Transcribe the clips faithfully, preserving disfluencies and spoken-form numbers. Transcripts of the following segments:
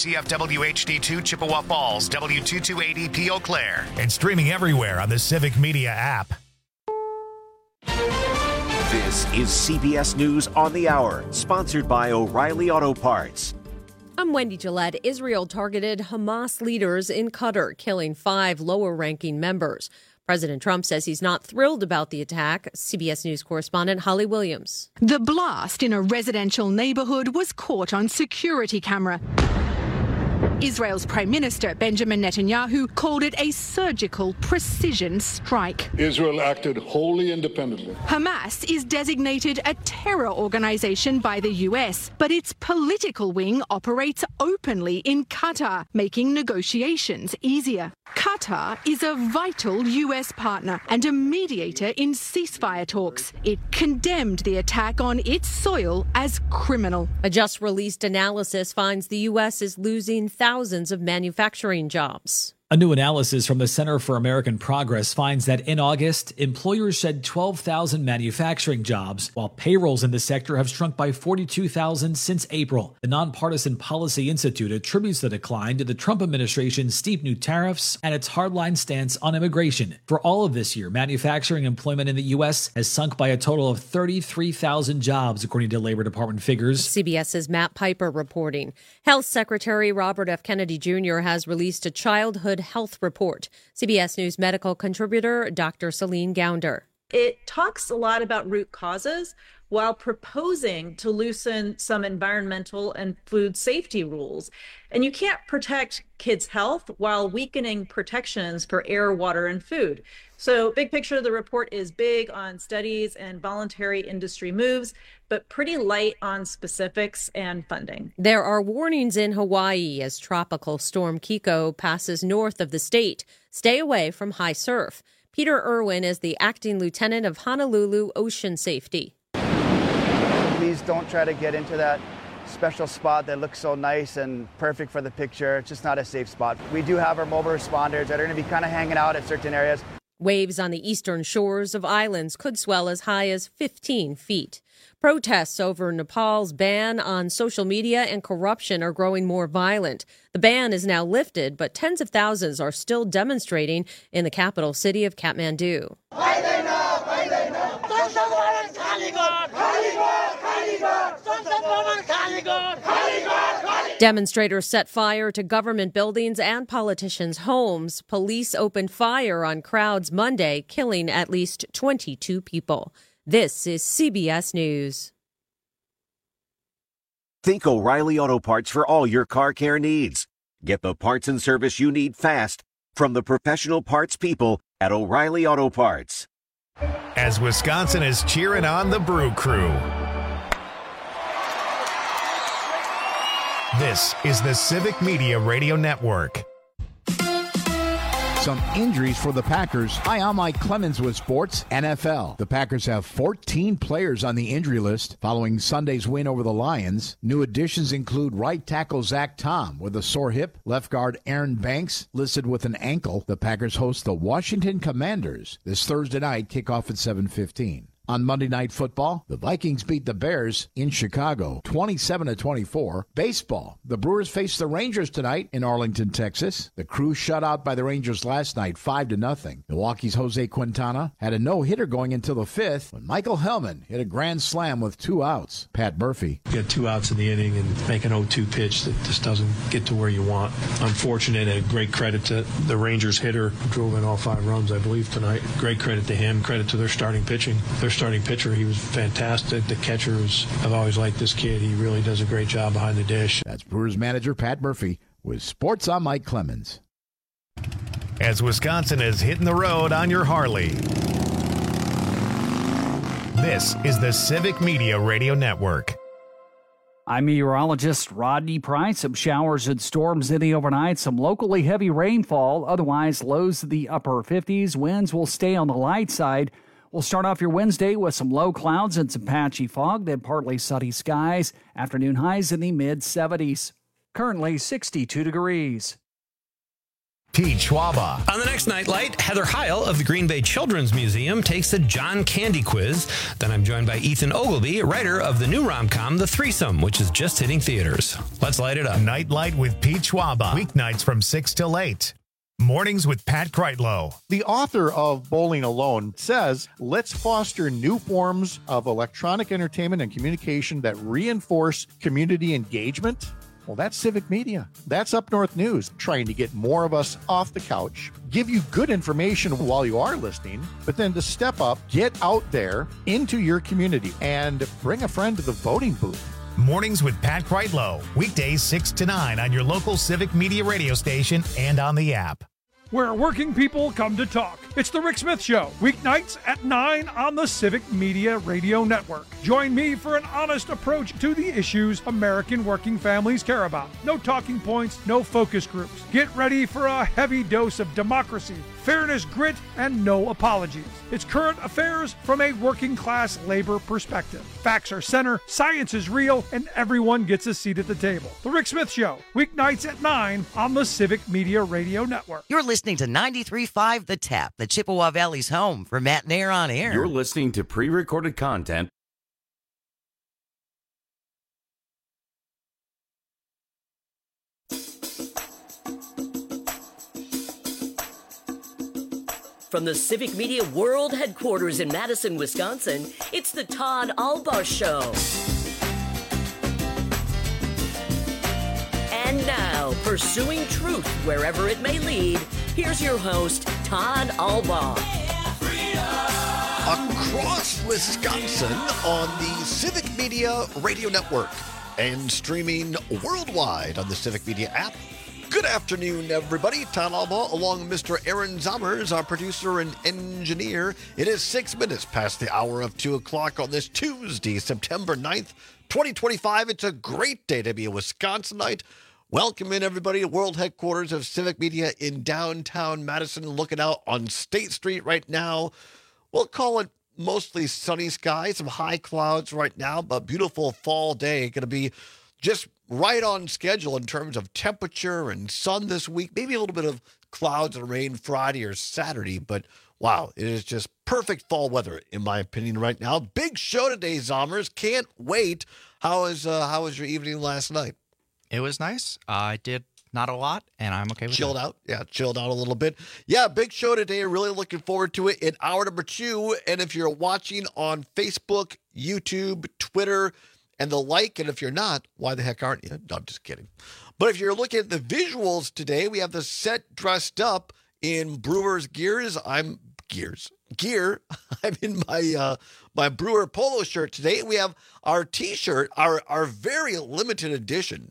C F W H D two Chippewa Falls, W two two eight E P Eau Claire. And streaming everywhere on the Civic Media app. This is C B S News on the Hour, sponsored by O'Reilly Auto Parts. I'm Wendy Gillette. Israel targeted Hamas leaders in Qatar, killing five lower-ranking members. President Trump says he's not thrilled about the attack. C B S News correspondent Holly Williams. The blast in a residential neighborhood was caught on security camera. Israel's Prime Minister Benjamin Netanyahu called it a surgical precision strike. Israel acted wholly independently. Hamas is designated a terror organization by the U S, but its political wing operates openly in Qatar, making negotiations easier. Qatar is a vital U S partner and a mediator in ceasefire talks. It condemned the attack on its soil as criminal. A just-released analysis finds the U S is losing thousands of manufacturing jobs. A new analysis from the Center for American Progress finds that in August, employers shed twelve thousand manufacturing jobs, while payrolls in the sector have shrunk by forty-two thousand since April. The Nonpartisan Policy Institute attributes the decline to the Trump administration's steep new tariffs and its hardline stance on immigration. For all of this year, manufacturing employment in the U S has sunk by a total of thirty-three thousand jobs, according to Labor Department figures. CBS's Matt Piper reporting. Health Secretary Robert F. Kennedy Junior has released a childhood health report. C B S News medical contributor Doctor Celine Gounder. It talks a lot about root causes while proposing to loosen some environmental and food safety rules. And you can't protect kids' health while weakening protections for air, water, and food. So big picture of the report is big on studies and voluntary industry moves, but pretty light on specifics and funding. There are warnings in Hawaii as Tropical Storm Kiko passes north of the state. Stay away from high surf. Peter Irwin is the acting lieutenant of Honolulu Ocean Safety. Please don't try to get into that special spot that looks so nice and perfect for the picture. It's just not a safe spot. We do have our mobile responders that are going to be kind of hanging out at certain areas. Waves on the eastern shores of islands could swell as high as fifteen feet. Protests over Nepal's ban on social media and corruption are growing more violent. The ban is now lifted, but tens of thousands are still demonstrating in the capital city of Kathmandu. Demonstrators set fire to government buildings and politicians' homes. Police opened fire on crowds Monday, killing at least twenty-two people. This is C B S News. Think O'Reilly Auto Parts for all your car care needs. Get the parts and service you need fast from the professional parts people at O'Reilly Auto Parts. As Wisconsin is cheering on the Brew Crew. This is the Civic Media Radio Network. Some injuries for the Packers. Hi, I'm Mike Clemens with Sports N F L. The Packers have fourteen players on the injury list following Sunday's win over the Lions. New additions include right tackle Zach Tom with a sore hip, left guard Aaron Banks listed with an ankle. The Packers host the Washington Commanders this Thursday night, kickoff at seven fifteen. On Monday Night Football, the Vikings beat the Bears in Chicago, twenty-seven to twenty-four. Baseball, the Brewers face the Rangers tonight in Arlington, Texas. The Crew shut out by the Rangers last night, five to nothing. Milwaukee's Jose Quintana had a no-hitter going until the fifth when Michael Hellman hit a grand slam with two outs. Pat Murphy. You get two outs in the inning and make an oh two pitch that just doesn't get to where you want. Unfortunate, and great credit to the Rangers hitter who drove in all five runs, I believe, tonight. Great credit to him. Credit to their starting pitching. Their starting pitcher, he was fantastic. The catchers, I've always liked this kid. He really does a great job behind the dish. That's Brewers manager Pat Murphy with Sports on Mike Clemens. As Wisconsin is hitting the road on your Harley. This is the Civic Media Radio Network. I'm meteorologist Rodney Price. Some showers and storms in the overnight. Some locally heavy rainfall. Otherwise, lows to the upper fifties. Winds will stay on the light side. We'll start off your Wednesday with some low clouds and some patchy fog, then partly sunny skies. Afternoon highs in the mid seventies. Currently sixty-two degrees. Pete Schwaba. On the next Nightlight, Heather Heil of the Green Bay Children's Museum takes the John Candy quiz. Then I'm joined by Ethan Ogilvy, writer of the new rom-com, The Threesome, which is just hitting theaters. Let's light it up. Nightlight with Pete Schwaba. Weeknights from six till eight. Mornings with Pat Kreitlow. The author of Bowling Alone says, let's foster new forms of electronic entertainment and communication that reinforce community engagement. Well, that's Civic Media. That's Up North News, trying to get more of us off the couch, give you good information while you are listening, but then to step up, get out there into your community and bring a friend to the voting booth. Mornings with Pat Kreitlow. Weekdays six to nine on your local Civic Media radio station and on the app. Where working people come to talk. It's the Rick Smith Show, weeknights at nine on the Civic Media Radio Network. Join me for an honest approach to the issues American working families care about. No talking points, no focus groups. Get ready for a heavy dose of democracy, fairness, grit, and no apologies. It's current affairs from a working class labor perspective. Facts are center, science is real, and everyone gets a seat at the table. The Rick Smith Show, weeknights at nine on the Civic Media Radio Network. You're listening to ninety-three point five The Tap, the Chippewa Valley's home for Matt Nair on Air. You're listening to pre-recorded content. From the Civic Media World Headquarters in Madison, Wisconsin, it's the Todd Albaugh Show. And now, pursuing truth wherever it may lead, here's your host, Todd Albaugh. Across Wisconsin on the Civic Media Radio Network and streaming worldwide on the Civic Media app. Good afternoon, everybody. Todd Albaugh along with Mister Aaron Zommers, our producer and engineer. It is six minutes past the hour of two o'clock on this Tuesday, September ninth, twenty twenty-five. It's a great day to be a Wisconsinite. Welcome in, everybody, to world headquarters of Civic Media in downtown Madison. Looking out on State Street right now. We'll call it mostly sunny skies, some high clouds right now, but beautiful fall day. Going to be just right on schedule in terms of temperature and sun this week. Maybe a little bit of clouds and rain Friday or Saturday, but wow, it is just perfect fall weather, in my opinion, right now. Big show today, Zommers. Can't wait. How is uh, how was your evening last night? It was nice. Uh, I did not a lot, and I'm okay with it. Chilled out. Yeah, chilled out a little bit. Yeah, big show today. Really looking forward to it in hour number two. And if you're watching on Facebook, YouTube, Twitter, and the like, and if you're not, why the heck aren't you? No, I'm just kidding. But if you're looking at the visuals today, we have the set dressed up in Brewers gears. I'm gears. Gear. I'm in my uh, my Brewer polo shirt today. We have our T-shirt, our, our very limited edition,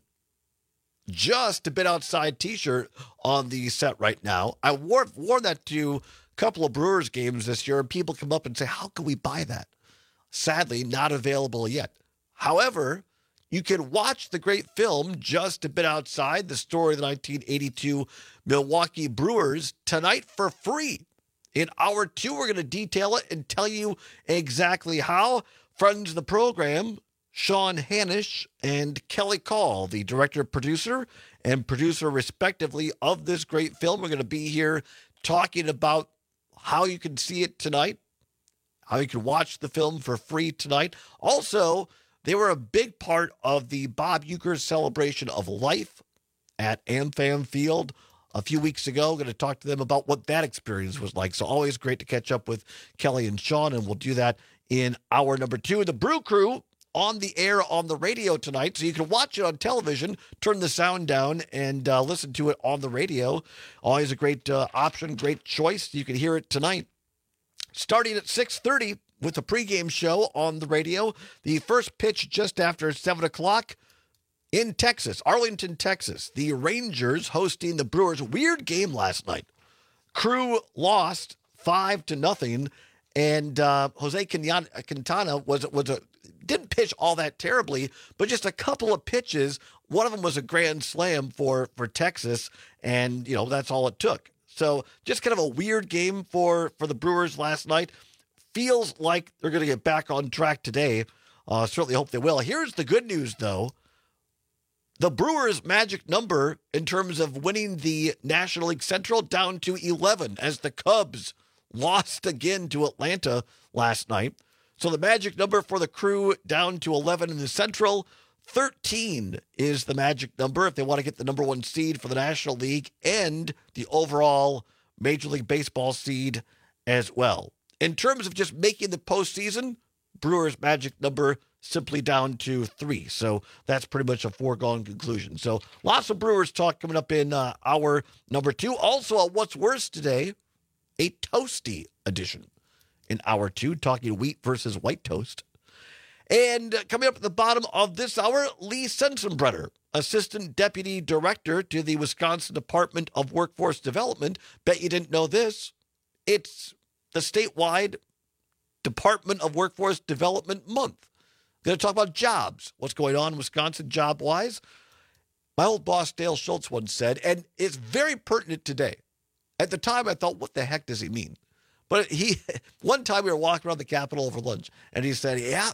just a bit outside T-shirt on the set right now. I wore, wore that to a couple of Brewers games this year, and people come up and say, how can we buy that? Sadly, not available yet. However, you can watch the great film Just a Bit Outside, the story of the nineteen eighty-two Milwaukee Brewers, tonight for free. In hour two, we're going to detail it and tell you exactly how. Friends of the program, Sean Hanish and Kelly Call, the director, producer, and producer respectively of this great film, are going to be here talking about how you can see it tonight, how you can watch the film for free tonight. Also, they were a big part of the Bob Uecker celebration of life at AmFam Field a few weeks ago. Going to talk to them about what that experience was like. So always great to catch up with Kelly and Sean, and we'll do that in hour number two. The Brew Crew on the air on the radio tonight, so you can watch it on television, turn the sound down, and uh, listen to it on the radio. Always a great uh, option, great choice. You can hear it tonight. Starting at six thirty with a pregame show on the radio. The first pitch just after seven o'clock in Texas, Arlington, Texas. The Rangers hosting the Brewers. Weird game last night. Crew lost five to nothing, and uh, Jose Quintana was was a didn't pitch all that terribly, but just a couple of pitches. One of them was a grand slam for for Texas, and you know that's all it took. So just kind of a weird game for for the Brewers last night. Feels like they're going to get back on track today. Uh, certainly hope they will. Here's the good news, though. the Brewers' magic number in terms of winning the National League Central down to eleven as the Cubs lost again to Atlanta last night. So the magic number for the Crew down to eleven in the Central. thirteen is the magic number if they want to get the number one seed for the National League and the overall Major League Baseball seed as well. In terms of just making the postseason, Brewers' magic number simply down to three. So that's pretty much a foregone conclusion. So lots of Brewers talk coming up in uh, hour number two. Also, uh, what's worse today, a toasty edition in hour two, talking wheat versus white toast. And uh, coming up at the bottom of this hour, Lee Sensenbrenner, Assistant Deputy Director to the Wisconsin Department of Workforce Development. Bet you didn't know this. It's the statewide Department of Workforce Development Month. Going to talk about jobs, what's going on in Wisconsin job-wise. My old boss, Dale Schultz, once said, and it's very pertinent today. At the time, I thought, what the heck does he mean? But he, one time we were walking around the Capitol over lunch, and he said, yeah,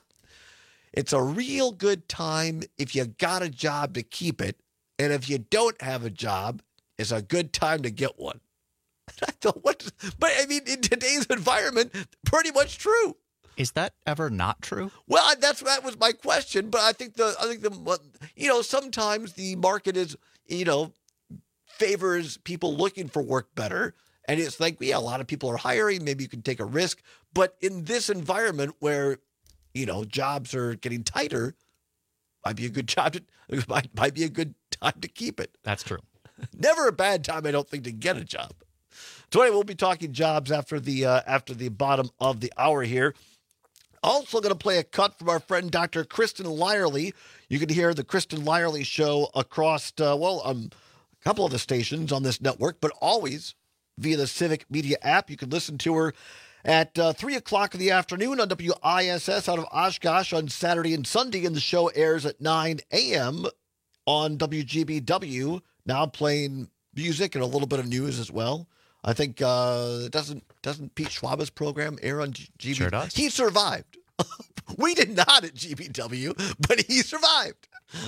it's a real good time if you got a job to keep it, and if you don't have a job, it's a good time to get one. I thought, what? But I mean, in today's environment, pretty much true. Is that ever not true? Well, that's that was my question. But I think the I think the you know sometimes the market is you know favors people looking for work better, and it's like yeah, a lot of people are hiring. Maybe you can take a risk. But in this environment where you know jobs are getting tighter, might be a good job. To, might might be a good time to keep it. That's true. Never a bad time, I don't think, to get a job. So anyway, we'll be talking jobs after the uh, after the bottom of the hour here. Also going to play a cut from our friend Doctor Kristen Lyerly. You can hear the Kristen Lyerly show across, uh, well, um, a couple of the stations on this network, but always via the Civic Media app. You can listen to her at uh, three o'clock in the afternoon on W I S S out of Oshkosh on Saturday and Sunday, and the show airs at nine a.m. on W G B W, now playing music and a little bit of news as well. I think, uh, doesn't doesn't Pete Schwaba's program air on G B W? Sure does. He survived. We did not at G B W, but he survived.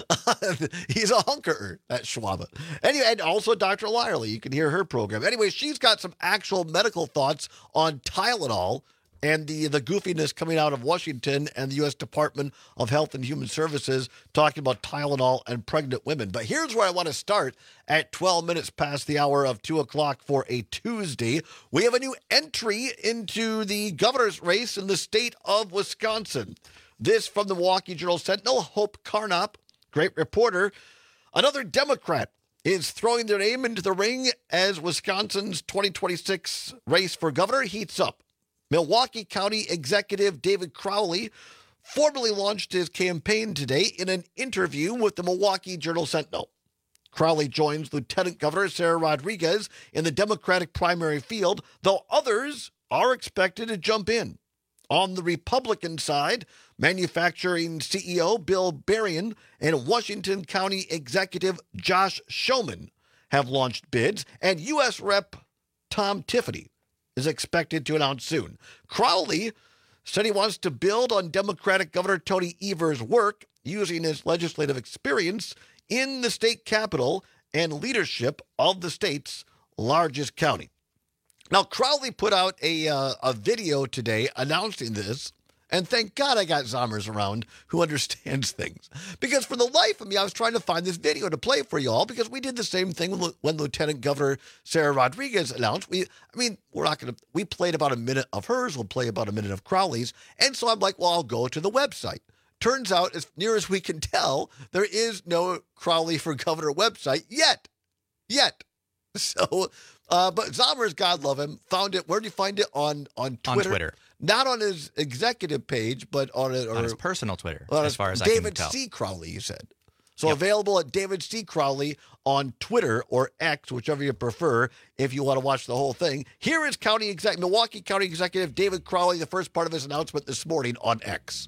He's a hunkerer at Schwaba. Anyway, and also Doctor Lyerly. You can hear her program. Anyway, she's got some actual medical thoughts on Tylenol and the, the goofiness coming out of Washington and the U S Department of Health and Human Services talking about Tylenol and pregnant women. But here's where I want to start at twelve minutes past the hour of two o'clock for a Tuesday. We have a new entry into the governor's race in the state of Wisconsin. This from the Milwaukee Journal-Sentinel, Hope Carnop, great reporter. Another Democrat is throwing their name into the ring as Wisconsin's twenty twenty-six race for governor heats up. Milwaukee County Executive David Crowley formally launched his campaign today in an interview with the Milwaukee Journal-Sentinel. Crowley joins Lieutenant Governor Sarah Rodriguez in the Democratic primary field, though others are expected to jump in. On the Republican side, manufacturing C E O Bill Berrien and Washington County Executive Josh Schoeman have launched bids, and U S Rep Tom Tiffany is expected to announce soon. Crowley said he wants to build on Democratic Governor Tony Evers' work using his legislative experience in the state capital and leadership of the state's largest county. Now, Crowley put out a uh, a video today announcing this, and thank God I got Zommers around who understands things. Because for the life of me, I was trying to find this video to play for you all, because we did the same thing when Lieutenant Governor Sarah Rodriguez announced. We, I mean, we're not going to, we played about a minute of hers, we'll play about a minute of Crowley's, and so I'm like, well, I'll go to the website. Turns out, as near as we can tell, there is no Crowley for Governor website yet. Yet. So, uh, but Zommers, God love him, found it. Where did you find it? On on Twitter. On Twitter. Not on his executive page, but on it. Or, on his personal Twitter, as as far as David I can tell. C. Crowley, you said. So Yep. available at David C. Crowley on Twitter or X, whichever you prefer, if you want to watch the whole thing. Here is County Exec- Milwaukee County Executive David Crowley, the first part of his announcement this morning on X.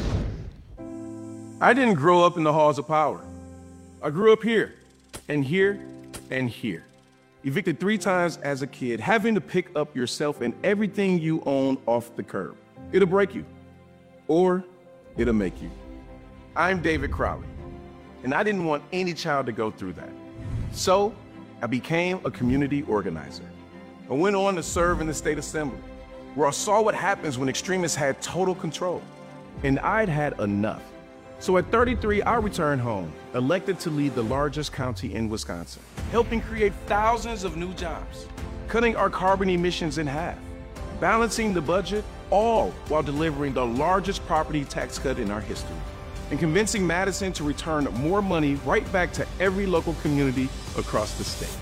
I didn't grow up in the halls of power. I grew up here, and here, and here. Evicted three times as a kid, having to pick up yourself and everything you own off the curb. It'll break you, or it'll make you. I'm David Crowley, and I didn't want any child to go through that. So I became a community organizer. I went on to serve in the state assembly, where I saw what happens when extremists had total control. And I'd had enough. So at thirty-three, I returned home, elected to lead the largest county in Wisconsin, helping create thousands of new jobs, cutting our carbon emissions in half, balancing the budget, all while delivering the largest property tax cut in our history, and convincing Madison to return more money right back to every local community across the state.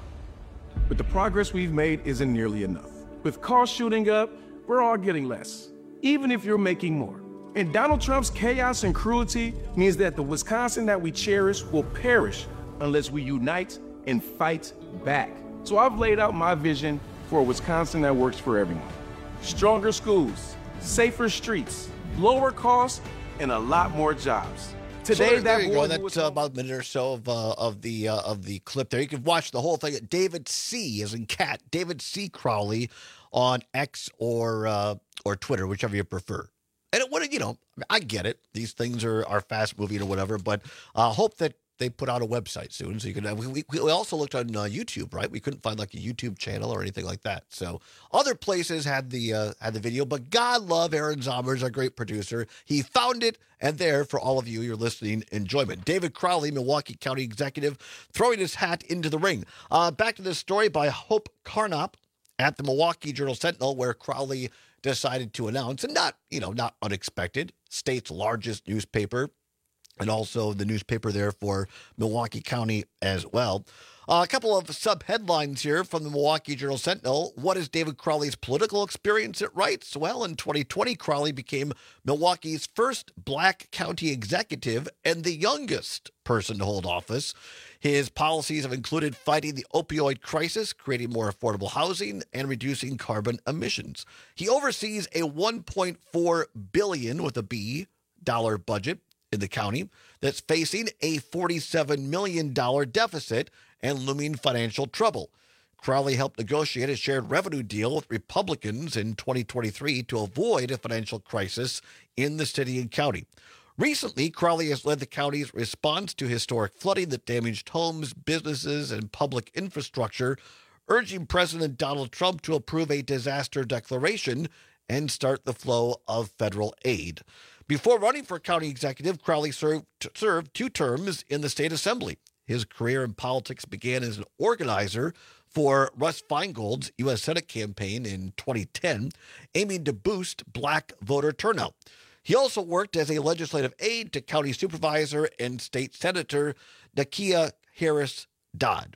But the progress we've made isn't nearly enough. With costs shooting up, we're all getting less, even if you're making more. And Donald Trump's chaos and cruelty means that the Wisconsin that we cherish will perish unless we unite and fight back. So I've laid out my vision for a Wisconsin that works for everyone. Stronger schools, safer streets, lower costs, and a lot more jobs. Today, so there, that there you boy go. That's uh, about a minute or so of uh, of the uh, of the clip there. You can watch the whole thing at David C. as in cat, David C. Crowley on X or uh, or Twitter, whichever you prefer. And it would, you know, I get it. These things are, are fast moving or whatever, but I uh, hope that they put out a website soon so you can. Uh, we, we also looked on uh, YouTube, right? We couldn't find like a YouTube channel or anything like that. So other places had the uh, had the video, but God love Aaron Zommers, our great producer. He found it, and there for all of you, your listening enjoyment. David Crowley, Milwaukee County Executive, throwing his hat into the ring. Uh, back to this story by Hope Carnop at the Milwaukee Journal-Sentinel, where Crowley decided to announce, and not, you know, not unexpected, state's largest newspaper, and also the newspaper there for Milwaukee County as well. Uh, a couple of sub-headlines here from the Milwaukee Journal-Sentinel. What is David Crowley's political experience at Wrights? Well, in twenty twenty, Crowley became Milwaukee's first black county executive and the youngest person to hold office. His policies have included fighting the opioid crisis, creating more affordable housing, and reducing carbon emissions. He oversees a one point four billion dollars with a B dollar budget in the county that's facing a forty-seven million dollars deficit and looming financial trouble. Crowley helped negotiate a shared revenue deal with Republicans in twenty twenty-three to avoid a financial crisis in the city and county. Recently, Crowley has led the county's response to historic flooding that damaged homes, businesses, and public infrastructure, urging President Donald Trump to approve a disaster declaration and start the flow of federal aid. Before running for county executive, Crowley served, served two terms in the state assembly. His career in politics began as an organizer for Russ Feingold's U S Senate campaign in twenty ten, aiming to boost black voter turnout. He also worked as a legislative aide to County Supervisor and State Senator Nakia Harris Dodd.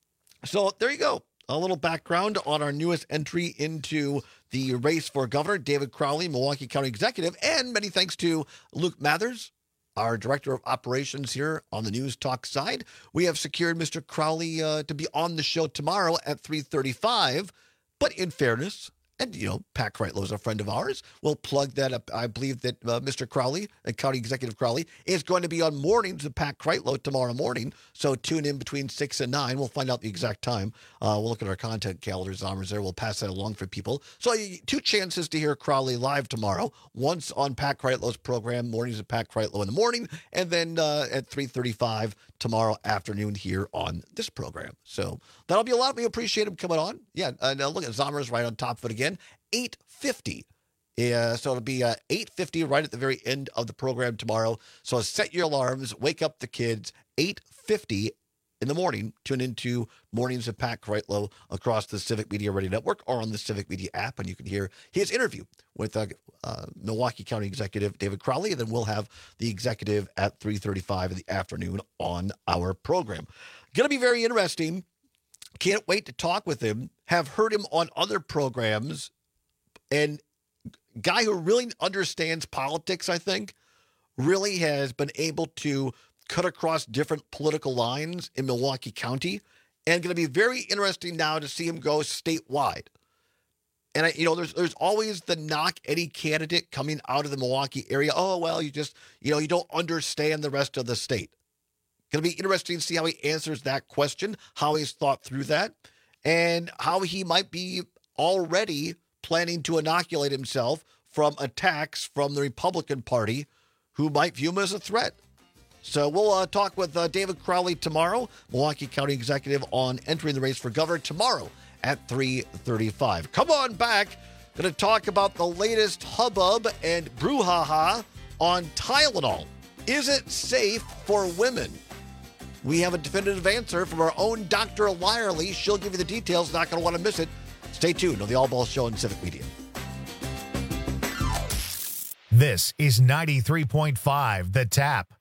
So there you go. A little background on our newest entry into the race for governor, David Crowley, Milwaukee County Executive, and many thanks to Luke Mathers, our Director of Operations here on the News Talk side. We have secured Mister Crowley uh, to be on the show tomorrow at three thirty-five, but in fairness, and, you know, Pat Kreitlow is a friend of ours. We'll plug that up. I believe that uh, Mister Crowley, uh, County Executive Crowley, is going to be on mornings with Pat Kreitlow tomorrow morning. So tune in between six and nine. We'll find out the exact time. Uh, we'll look at our content calendars there. We'll pass that along for people. So two chances to hear Crowley live tomorrow. Once on Pat Kreitlow's program, mornings with Pat Kreitlow in the morning, and then uh, at three thirty-five tomorrow afternoon here on this program. So that'll be a lot. We appreciate him coming on. Yeah, uh, now look at Zommers right on top of it again. eight fifty. Yeah, so it'll be uh, eight fifty right at the very end of the program tomorrow. So set your alarms, wake up the kids, eight fifty in the morning. Tune into Mornings of Pat Kreitlow across the Civic Media Radio Network or on the Civic Media app, and you can hear his interview with uh, uh, Milwaukee County Executive David Crowley, and then we'll have the executive at three thirty-five in the afternoon on our program. Going to be very interesting. Can't wait to talk with him. Have heard him on other programs. And guy who really understands politics, I think, really has been able to cut across different political lines in Milwaukee County. And going to be very interesting now to see him go statewide. And, I, you know, there's there's always the knock any candidate coming out of the Milwaukee area. Oh, well, you just, you know, you don't understand the rest of the state. Going to be interesting to see how he answers that question, how he's thought through that, and how he might be already planning to inoculate himself from attacks from the Republican Party who might view him as a threat. So we'll uh, talk with uh, David Crowley tomorrow, Milwaukee County Executive, on entering the race for governor tomorrow at three thirty-five. Come on back. Going to talk about the latest hubbub and brouhaha on Tylenol. Is it safe for women? We have a definitive answer from our own Doctor Lyerly. She'll give you the details. Not going to want to miss it. Stay tuned on the All Ball Show on Civic Media. This is ninety-three point five The Tap.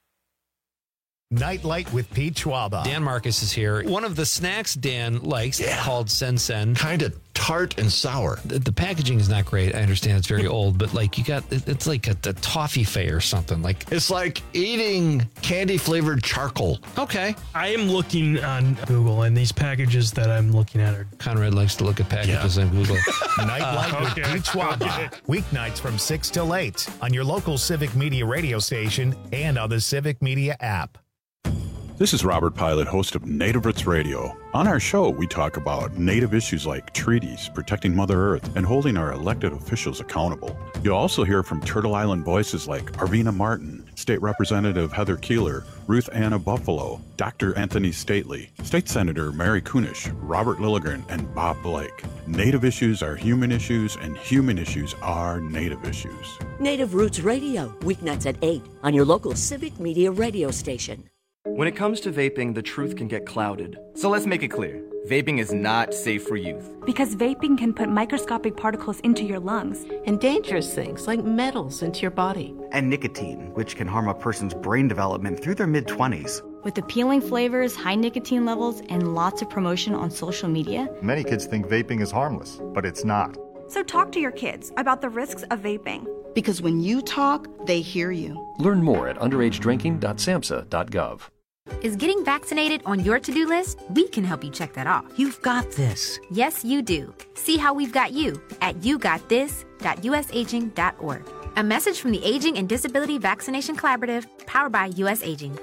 Nightlight with Pete Schwaba. Dan Marcus is here. One of the snacks Dan likes Yeah. called Sen Sen. Kind of tart and sour. The, the packaging is not great. I understand it's very old, but like you got, it, it's like a, a toffee fay or something. Like It's like eating candy-flavored charcoal. Okay. I am looking on Google, and these packages that I'm looking at are... Conrad likes to look at packages on Google. Nightlight Uh, with okay. Pete Schwaba. Weeknights from six till eight on your local Civic Media radio station and on the Civic Media app. This is Robert Pilot, host of Native Roots Radio. On our show, we talk about Native issues like treaties, protecting Mother Earth, and holding our elected officials accountable. You'll also hear from Turtle Island voices like Arvina Martin, State Representative Heather Keeler, Ruth Anna Buffalo, Doctor Anthony Stately, State Senator Mary Kunish, Robert Lilligren, and Bob Blake. Native issues are human issues, and human issues are Native issues. Native Roots Radio, weeknights at eight on your local Civic Media radio station. When it comes to vaping, the truth can get clouded. So let's make it clear. Vaping is not safe for youth. Because vaping can put microscopic particles into your lungs. And dangerous things like metals into your body. And nicotine, which can harm a person's brain development through their mid-twenties. With appealing flavors, high nicotine levels, and lots of promotion on social media. Many kids think vaping is harmless, but it's not. So talk to your kids about the risks of vaping. Because when you talk, they hear you. Learn more at underage drinking dot samhsa dot gov. Is getting vaccinated on your to-do list? We can help you check that off. You've got this. Yes, you do. See how we've got you at you got this dot u s aging dot org. A message from the Aging and Disability Vaccination Collaborative, powered by U S Aging.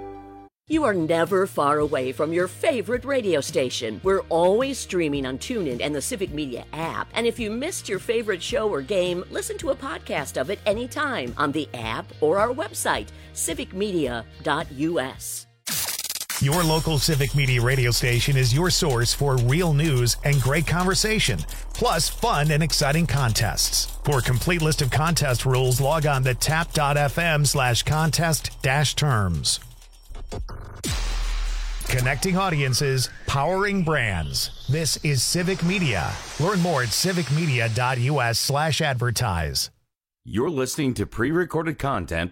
You are never far away from your favorite radio station. We're always streaming on TuneIn and the Civic Media app. And if you missed your favorite show or game, listen to a podcast of it anytime on the app or our website, civic media dot u s. Your local Civic Media radio station is your source for real news and great conversation, plus fun and exciting contests. For a complete list of contest rules, log on to tap dot f m slash contest dash terms. Connecting audiences, powering brands. This is Civic Media. Learn more at civic media dot u s slash advertise. You're listening to pre-recorded content.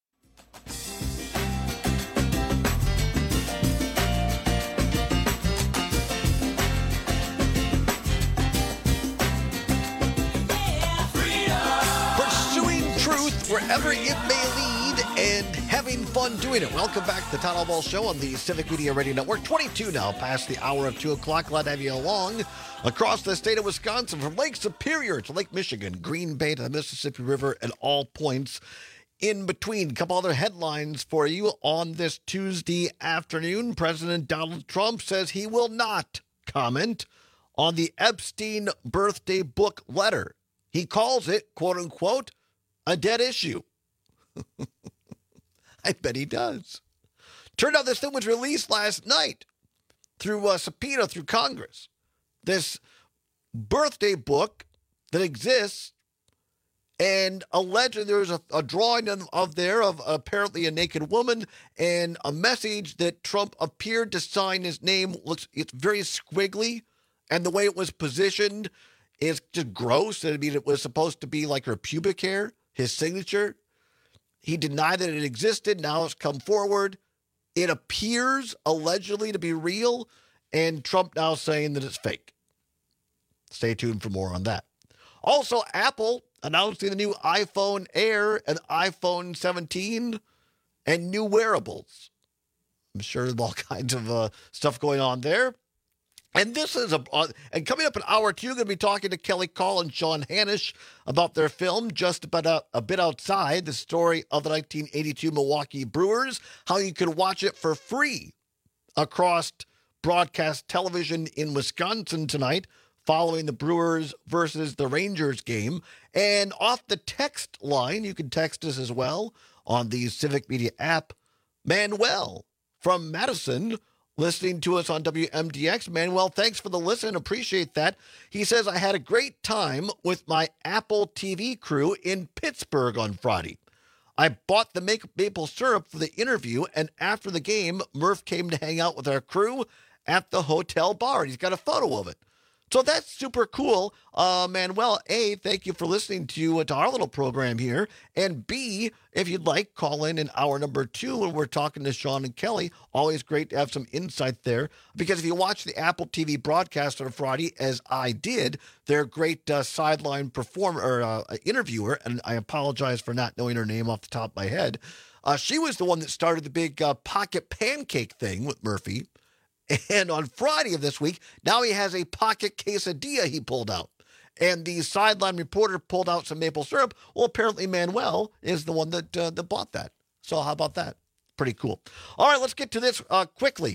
Pursuing truth wherever it may lead and having fun doing it. Welcome back to the Todd Ball Show on the Civic Media Radio Network. twenty-two now, past the hour of two o'clock. Glad to have you along across the state of Wisconsin, from Lake Superior to Lake Michigan, Green Bay to the Mississippi River, and all points in between. A couple other headlines for you on this Tuesday afternoon. President Donald Trump says he will not comment on the Epstein birthday book letter. He calls it, quote unquote, a dead issue. I bet he does. Turned out this thing was released last night through a subpoena through Congress. This birthday book that exists, and allegedly there's a, a drawing of, of there of apparently a naked woman and a message that Trump appeared to sign. His name looks, it's very squiggly, and the way it was positioned is just gross. I mean, it was supposed to be like her pubic hair, his signature. He denied that it existed. Now it's come forward. It appears allegedly to be real, and Trump now saying that it's fake. Stay tuned for more on that. Also, Apple announcing the new iPhone Air and iPhone seventeen and new wearables. I'm sure there's all kinds of uh, stuff going on there. And this is a, uh, and coming up in hour two, going to be talking to Kelly Call and Sean Hanish about their film, Just About a, a Bit Outside, the story of the nineteen eighty-two Milwaukee Brewers, how you can watch it for free across broadcast television in Wisconsin tonight, following the Brewers versus the Rangers game. And off the text line, you can text us as well on the Civic Media app, Manuel from Madison, listening to us on W M D X. Manuel, thanks for the listen. Appreciate that. He says, I had a great time with my Apple T V crew in Pittsburgh on Friday. I bought the maple syrup for the interview, and after the game, Murph came to hang out with our crew at the hotel bar. He's got a photo of it. So that's super cool. Uh, Manuel, A, thank you for listening to, to our little program here. And B, if you'd like, call in in hour number two when we're talking to Sean and Kelly. Always great to have some insight there. Because if you watch the Apple T V broadcast on Friday, as I did, their great uh, sideline performer or uh, interviewer, and I apologize for not knowing her name off the top of my head, uh, she was the one that started the big uh, pocket pancake thing with Murphy. And on Friday of this week, now he has a pocket quesadilla he pulled out. And the sideline reporter pulled out some maple syrup. Well, apparently Manuel is the one that uh, that bought that. So how about that? Pretty cool. All right, let's get to this uh, quickly.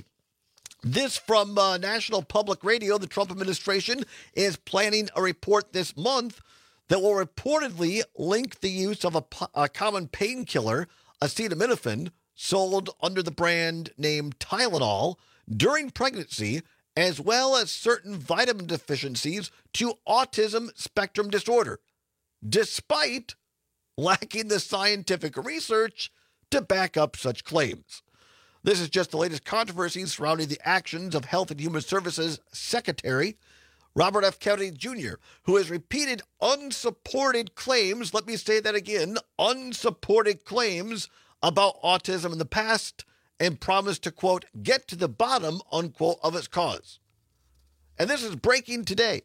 This from uh, National Public Radio. The Trump administration is planning a report this month that will reportedly link the use of a, a common painkiller, acetaminophen, sold under the brand name Tylenol, during pregnancy, as well as certain vitamin deficiencies, to autism spectrum disorder, despite lacking the scientific research to back up such claims. This is just the latest controversy surrounding the actions of Health and Human Services Secretary Robert F. Kennedy Junior, who has repeated unsupported claims, let me say that again, unsupported claims about autism in the past, and promised to, quote, get to the bottom, unquote, of its cause. And this is breaking today.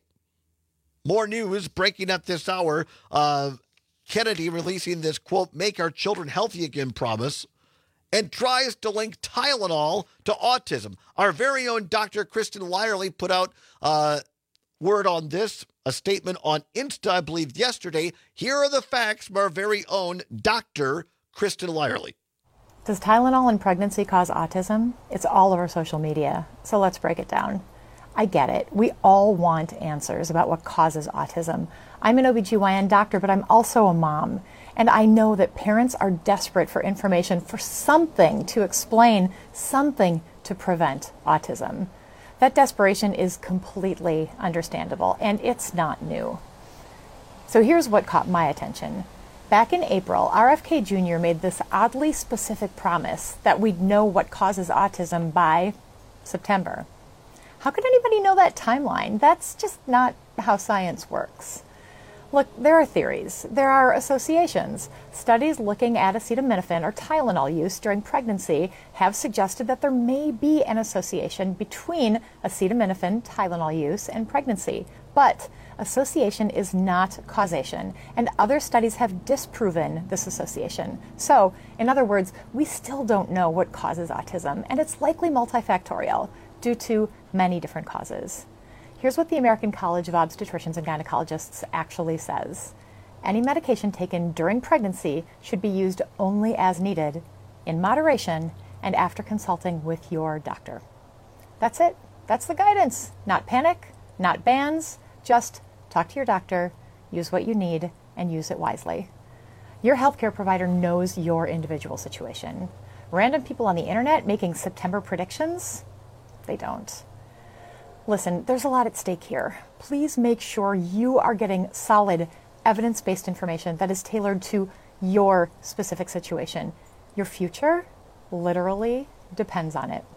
More news breaking at this hour. Uh, Kennedy releasing this, quote, make our children healthy again promise, and tries to link Tylenol to autism. Our very own Doctor Kristen Lyerly put out uh, word on this, a statement on Insta, I believe, yesterday. Here are the facts from our very own Doctor Kristen Lyerly. Does Tylenol in pregnancy cause autism? It's all over social media, so let's break it down. I get it. We all want answers about what causes autism. I'm an O B G Y N doctor, but I'm also a mom, and I know that parents are desperate for information, for something to explain, something to prevent autism. That desperation is completely understandable, and it's not new. So here's what caught my attention. Back in April, R F K Junior made this oddly specific promise that we'd know what causes autism by September. How could anybody know that timeline? That's just not how science works. Look, there are theories. There are associations. Studies looking at acetaminophen or Tylenol use during pregnancy have suggested that there may be an association between acetaminophen, Tylenol use, and pregnancy. But association is not causation, and other studies have disproven this association. So, in other words, we still don't know what causes autism, and it's likely multifactorial due to many different causes. Here's what the American College of Obstetricians and Gynecologists actually says. Any medication taken during pregnancy should be used only as needed, in moderation, and after consulting with your doctor. That's it. That's the guidance. Not panic, not bans, just talk to your doctor, use what you need, and use it wisely. Your healthcare provider knows your individual situation. Random people on the internet making September predictions? They don't. Listen, there's a lot at stake here. Please make sure you are getting solid, evidence-based information that is tailored to your specific situation. Your future literally depends on it.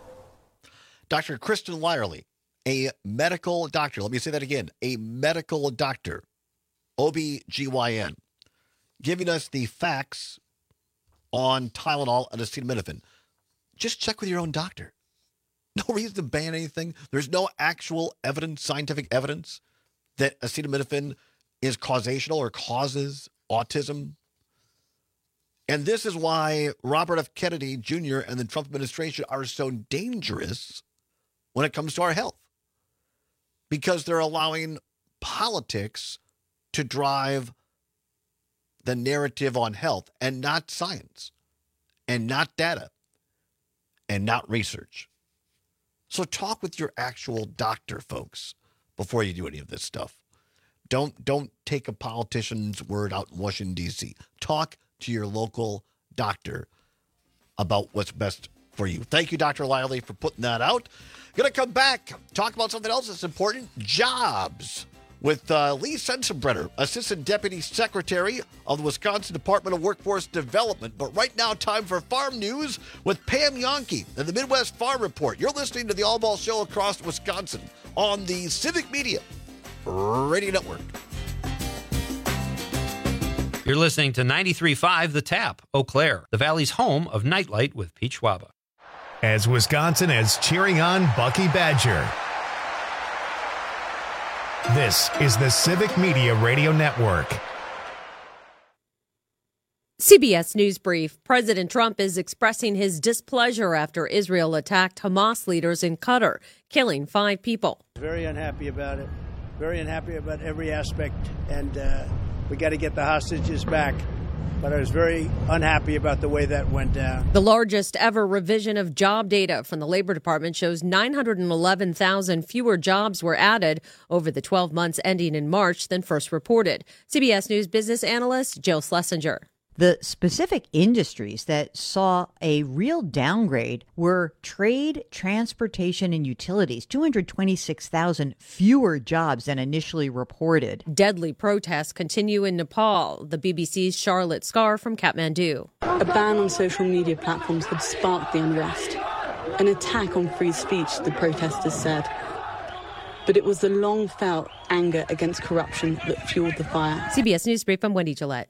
Doctor Kristen Lyerly, a medical doctor. Let me say that again. A medical doctor, O B G Y N, giving us the facts on Tylenol and acetaminophen. Just check with your own doctor. No reason to ban anything. There's no actual evidence, scientific evidence, that acetaminophen is causational or causes autism. And this is why Robert F. Kennedy Junior and the Trump administration are so dangerous when it comes to our health. Because they're allowing politics to drive the narrative on health, and not science, and not data, and not research. So talk with your actual doctor, folks, before you do any of this stuff. Don't don't take a politician's word out in Washington, D C. Talk to your local doctor. about what's best for you. Thank you, Doctor Lively, for putting that out. Going to come back, talk about something else that's important, jobs, with uh, Lee Sensenbrenner, Assistant Deputy Secretary of the Wisconsin Department of Workforce Development. But right now, time for farm news with Pam Yonke and the Midwest Farm Report. You're listening to the All Ball Show across Wisconsin on the Civic Media Radio Network. You're listening to ninety-three point five The Tap, Eau Claire, the Valley's home of Nightlight with Pete Schwaba. As Wisconsin is cheering on Bucky Badger. This is the Civic Media Radio Network. C B S News Brief. President Trump is expressing his displeasure after Israel attacked Hamas leaders in Qatar, killing five people. Very unhappy about it. Very unhappy about every aspect. And uh, we got to get the hostages back. But I was very unhappy about the way that went down. The largest ever revision of job data from the Labor Department shows nine hundred eleven thousand fewer jobs were added over the twelve months ending in March than first reported. C B S News business analyst Jill Schlesinger. The specific industries that saw a real downgrade were trade, transportation, and utilities, two hundred twenty-six thousand fewer jobs than initially reported. Deadly protests continue in Nepal. The B B C's Charlotte Scar from Kathmandu. A ban on social media platforms had sparked the unrest. An attack on free speech, the protesters said. But it was the long-felt anger against corruption that fueled the fire. C B S News Brief, I'm Wendy Gillette.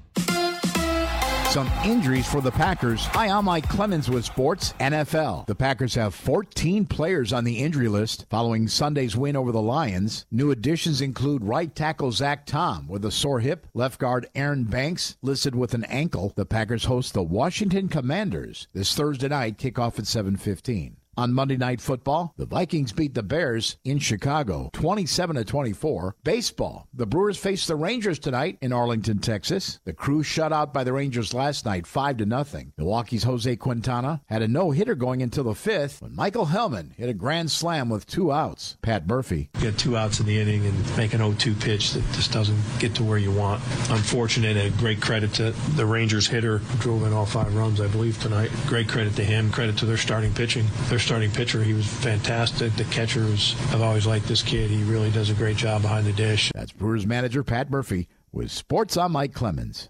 Some injuries for the Packers. Hi, I'm Mike Clemens with Sports N F L. The Packers have fourteen players on the injury list following Sunday's win over the Lions. New additions include right tackle Zach Tom with a sore hip, left guard Aaron Banks listed with an ankle. The Packers host the Washington Commanders this Thursday night, kickoff at seven fifteen. On Monday Night Football, the Vikings beat the Bears in Chicago, twenty-seven to twenty-four. Baseball, the Brewers face the Rangers tonight in Arlington, Texas. The Crew shut out by the Rangers last night, five to nothing. Milwaukee's Jose Quintana had a no-hitter going until the fifth when Michael Hellman hit a grand slam with two outs. Pat Murphy. You get two outs in the inning and make an oh two pitch that just doesn't get to where you want. Unfortunate, a great credit to the Rangers hitter who drove in all five runs, I believe, tonight. Great credit to him. Credit to their starting pitching. Their starting pitcher, he was fantastic. The catchers, I've always liked this kid. He really does a great job behind the dish. That's Brewers manager Pat Murphy with Sports on Mike Clemens.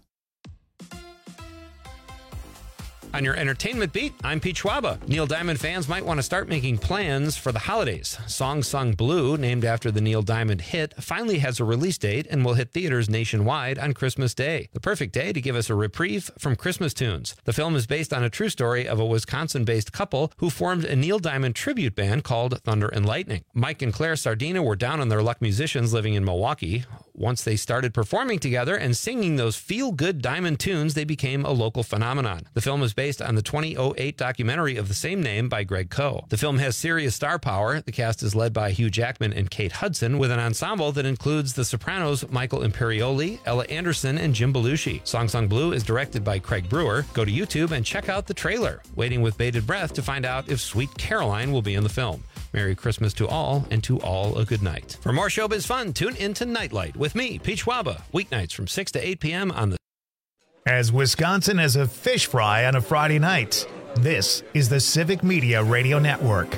On your entertainment beat, I'm Pete Schwaba. Neil Diamond fans might want to start making plans for the holidays. Song Sung Blue, named after the Neil Diamond hit, finally has a release date and will hit theaters nationwide on Christmas Day. The perfect day to give us a reprieve from Christmas tunes. The film is based on a true story of a Wisconsin-based couple who formed a Neil Diamond tribute band called Thunder and Lightning. Mike and Claire Sardina were down on their luck musicians living in Milwaukee. Once they started performing together and singing those feel-good Diamond tunes, they became a local phenomenon. The film is based on the twenty oh eight documentary of the same name by Greg Coe. The film has serious star power. The cast is led by Hugh Jackman and Kate Hudson, with an ensemble that includes The Sopranos' Michael Imperioli, Ella Anderson, and Jim Belushi. Song Sung Blue is directed by Craig Brewer. Go to YouTube and check out the trailer. Waiting with bated breath to find out if Sweet Caroline will be in the film. Merry Christmas to all, and to all a good night. For more showbiz fun, tune into Nightlight with me, Pete Schwaba, weeknights from six to eight p.m. on the... As Wisconsin has a fish fry on a Friday night, this is the Civic Media Radio Network.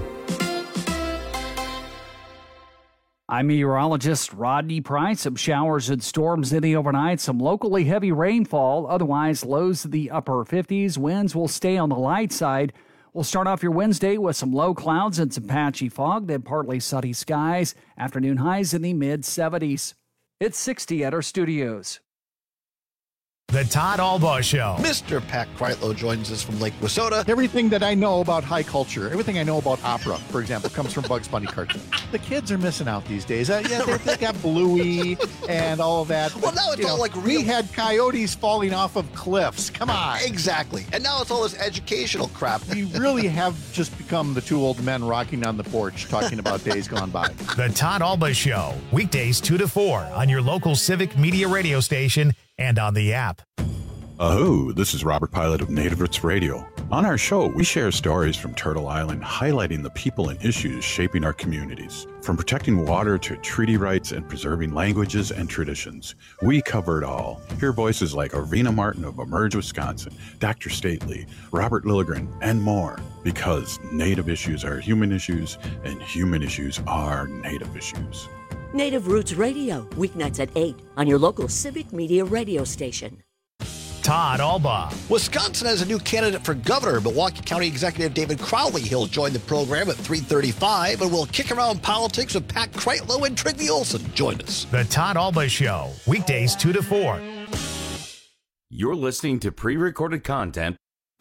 I'm meteorologist Rodney Price. Some showers and storms in the overnight, some locally heavy rainfall, otherwise lows in the upper fifties. Winds will stay on the light side. We'll start off your Wednesday with some low clouds and some patchy fog, then partly sunny skies. Afternoon highs in the mid seventies. It's sixty at our studios. The Todd Albaugh Show. Mister Pat Kreitlow joins us from Lake Wissota. Everything that I know about high culture, everything I know about opera, for example, comes from Bugs Bunny cartoons. The kids are missing out these days. Uh, yeah, they, they got Bluey and all of that. Well, now it's you all know, like real. We had coyotes falling off of cliffs. Come on. Exactly. And now it's all this educational crap. We really have just become the two old men rocking on the porch talking about days gone by. The Todd Albaugh Show, weekdays two to four on your local Civic Media radio station and on the app. Aho, this is Robert Pilot of Native Roots Radio. On our show, we share stories from Turtle Island highlighting the people and issues shaping our communities. From protecting water to treaty rights and preserving languages and traditions, we cover it all. Hear voices like Arvina Martin of Emerge Wisconsin, Doctor Stately, Robert Lilligren, and more. Because Native issues are human issues, and human issues are Native issues. Native Roots Radio, weeknights at eight on your local Civic Media radio station. Todd Alba. Wisconsin has a new candidate for governor, Milwaukee County Executive David Crowley. He'll join the program at three thirty-five, and we'll kick around politics with Pat Kreitlow and Trygve Olson. Join us. The Todd Alba Show, weekdays two to four. You're listening to pre-recorded content.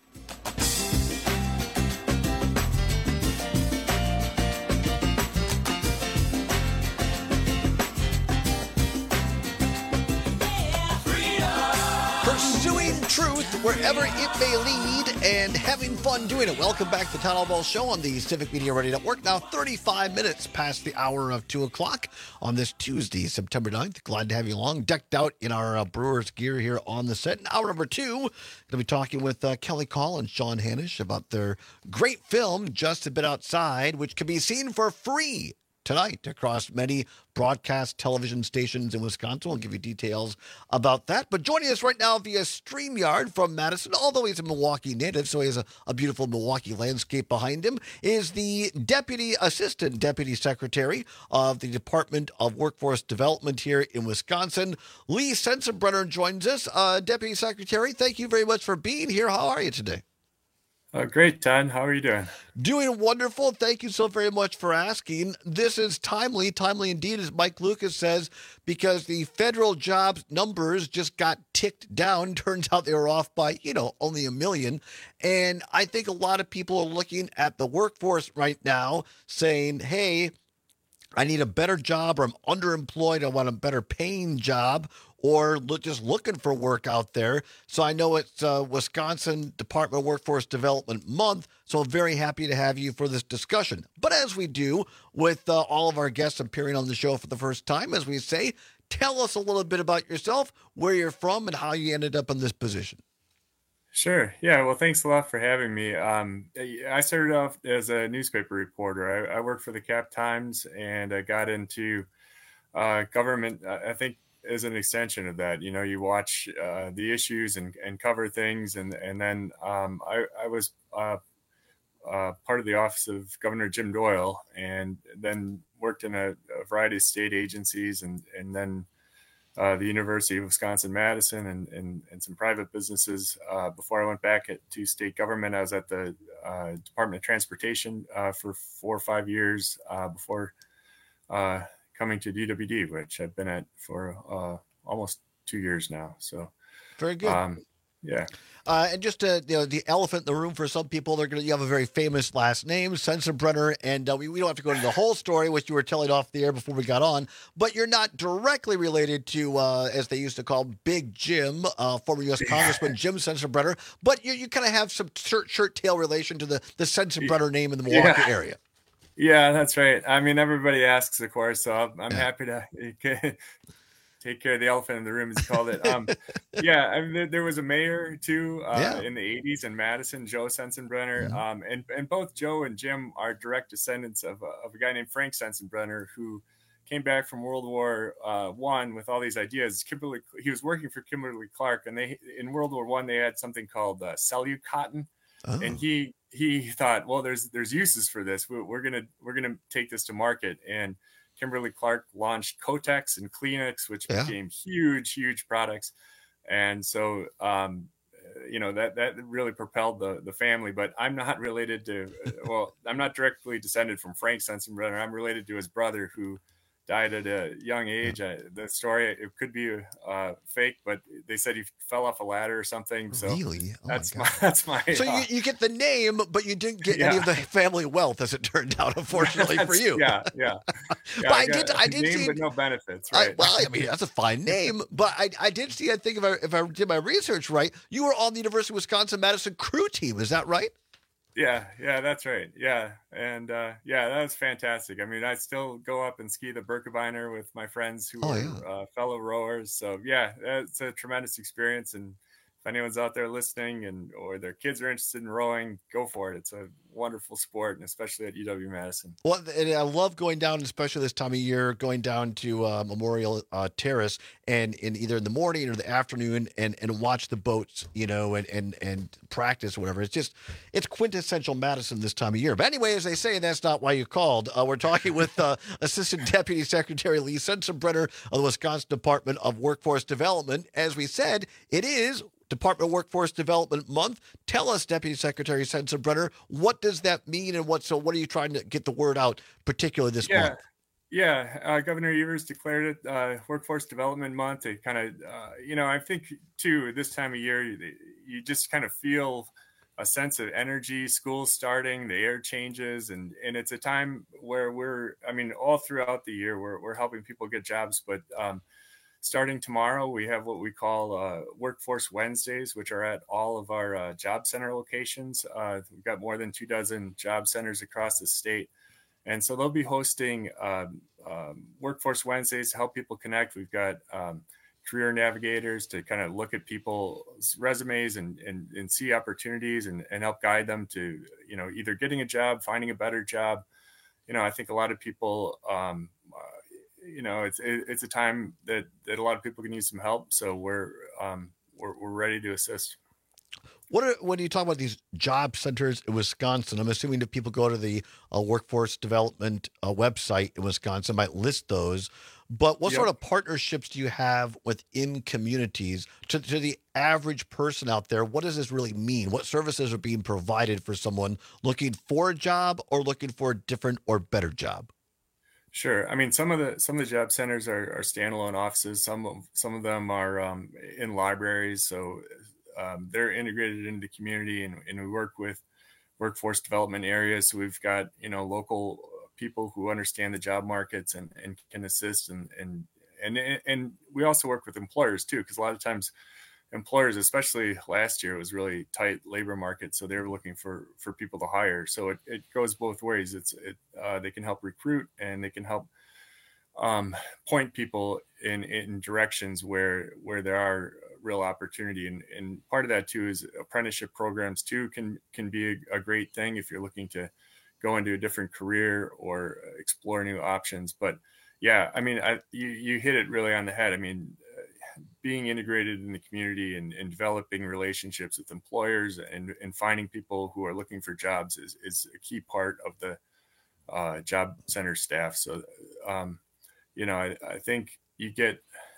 Pursuing truth wherever it may lead and having fun doing it. Welcome back to the Todd Alba Show on the Civic Media Radio Network. Now thirty-five minutes past the hour of two o'clock on this Tuesday, September ninth. Glad to have you along. Decked out in our uh, Brewers gear here on the set. In hour number two, going to be talking with uh, Kelly Call and Sean Hanish about their great film, Just a Bit Outside, which can be seen for free tonight across many broadcast television stations in Wisconsin. We'll give you details about that. But joining us right now via StreamYard from Madison, although he's a Milwaukee native, so he has a, a beautiful Milwaukee landscape behind him, is the Deputy Assistant Deputy Secretary of the Department of Workforce Development here in Wisconsin. Lee Sensenbrenner joins us. Uh, Deputy Secretary, thank you very much for being here. How are you today? Uh, great, Todd. How are you doing? Doing wonderful. Thank you so very much for asking. This is timely, timely indeed, as Mike Lucas says, because the federal jobs numbers just got ticked down. Turns out they were off by, you know, only a million. And I think a lot of people are looking at the workforce right now saying, hey, I need a better job, or I'm underemployed. I want a better paying job, or look, just looking for work out there. So I know it's uh, Wisconsin Department of Workforce Development Month, so I'm very happy to have you for this discussion. But as we do with uh, all of our guests appearing on the show for the first time, as we say, tell us a little bit about yourself, where you're from, and how you ended up in this position. Sure. Yeah. Well, thanks a lot for having me. Um, I started off as a newspaper reporter. I, I worked for the Cap Times, and I got into uh, government, I think, as an extension of that. You know, you watch uh, the issues and, and cover things. And, and then um, I, I was uh, uh, part of the office of Governor Jim Doyle, and then worked in a, a variety of state agencies, and, and then Uh, the University of Wisconsin-Madison, and, and, and some private businesses. Uh, before I went back at, to state government, I was at the uh, Department of Transportation uh, for four or five years uh, before uh, coming to D W D, which I've been at for uh, almost two years now. So very good. Um, yeah. Uh, and just uh, you know, the elephant in the room for some people, they're going to, you have a very famous last name, Sensenbrenner, and uh, we, we don't have to go into the whole story, which you were telling off the air before we got on, but you're not directly related to, uh, as they used to call Big Jim, uh, former U S Congressman Jim Sensenbrenner, but you, you kind of have some shirt, shirt tail relation to the, the Sensenbrenner name in the Milwaukee yeah. area. Yeah, that's right. I mean, everybody asks, of course, so I'm, I'm yeah. happy to take care of the elephant in the room, as you called it. Um, yeah, I mean, there, there was a mayor too uh, yeah. in the eighties in Madison, Joe Sensenbrenner, mm-hmm. um, and and both Joe and Jim are direct descendants of, uh, of a guy named Frank Sensenbrenner, who came back from World War uh, One with all these ideas. Kimberly, he was working for Kimberly Clark, and they in World War One they had something called uh, Cellucotton, oh. and he he thought, well, there's there's uses for this. We're, we're gonna we're gonna take this to market. And Kimberly Clark launched Kotex and Kleenex, which yeah. became huge, huge products. And so, um, you know, that, that really propelled the, the family, but I'm not related to, well, I'm not directly descended from Frank Sensenbrenner. I'm related to his brother, who died at a young age. I, the story, it could be uh, fake, but they said he fell off a ladder or something. So really? Oh that's my, my, that's my, so uh, you, you get the name, but you didn't get yeah. any of the family wealth, as it turned out, unfortunately for you. Yeah. Yeah. yeah but I, I did, I did name, see, but no benefits. Right. I, well, I mean, that's a fine name, but I, I did see, I think if I, if I did my research right, you were on the University of Wisconsin-Madison crew team. Is that right? Yeah, yeah, that's right. Yeah, and uh, yeah, that was fantastic. I mean, I still go up and ski the Birkebeiner with my friends who oh, are yeah. uh, fellow rowers. So yeah, it's a tremendous experience, and if anyone's out there listening and or their kids are interested in rowing, go for it. It's a wonderful sport, and especially at U W-Madison. Well, and I love going down, especially this time of year, going down to uh, Memorial uh, Terrace and in either in the morning or the afternoon and, and watch the boats, you know, and, and, and practice or whatever. It's just, it's quintessential Madison this time of year. But anyway, as they say, that's not why you called. Uh, we're talking with uh, Assistant Deputy Secretary Lee Sensenbrenner of the Wisconsin Department of Workforce Development. As we said, it is Department of Workforce Development Month. Tell us, Deputy Secretary Sensenbrenner, what does that mean, and what so what are you trying to get the word out, particularly this yeah. month? Yeah, uh, Governor Evers declared it uh, Workforce Development Month. To kind of, uh, you know, I think too this time of year, you, you just kind of feel a sense of energy. School's starting, the air changes, and and it's a time where we're, I mean, all throughout the year, we're we're helping people get jobs, but. Um, Starting tomorrow, we have what we call uh, Workforce Wednesdays, which are at all of our uh, job center locations. Uh, we've got more than two dozen job centers across the state. And so they'll be hosting um, um, Workforce Wednesdays to help people connect. We've got um, career navigators to kind of look at people's resumes and, and, and see opportunities and, and help guide them to, you know, either getting a job, finding a better job. You know, I think a lot of people, um, uh, you know, it's it, it's a time that, that a lot of people can use some help. So we're um, we're, we're ready to assist. What are, when you talk about these job centers in Wisconsin, I'm assuming that people go to the uh, Workforce Development uh, website in Wisconsin, might list those. But what yep. sort of partnerships do you have within communities to, to the average person out there? What does this really mean? What services are being provided for someone looking for a job or looking for a different or better job? Sure. I mean, some of the some of the job centers are, are standalone offices. Some of some of them are um, in libraries, so um, they're integrated into the community, and, and we work with workforce development areas. So we've got you know local people who understand the job markets and, and can assist, and and and and we also work with employers too, because a lot of times employers, especially last year, it was really tight labor market, so they're looking for for people to hire. So it, it goes both ways. It's it uh, they can help recruit, and they can help um, point people in in directions where where there are real opportunity. And and part of that too is apprenticeship programs too can can be a, a great thing if you're looking to go into a different career or explore new options. But yeah, I mean, I, you you hit it really on the head. I mean. Being integrated in the community and, and developing relationships with employers and, and finding people who are looking for jobs is, is a key part of the uh, job center staff. So, um, you know, I, I think you get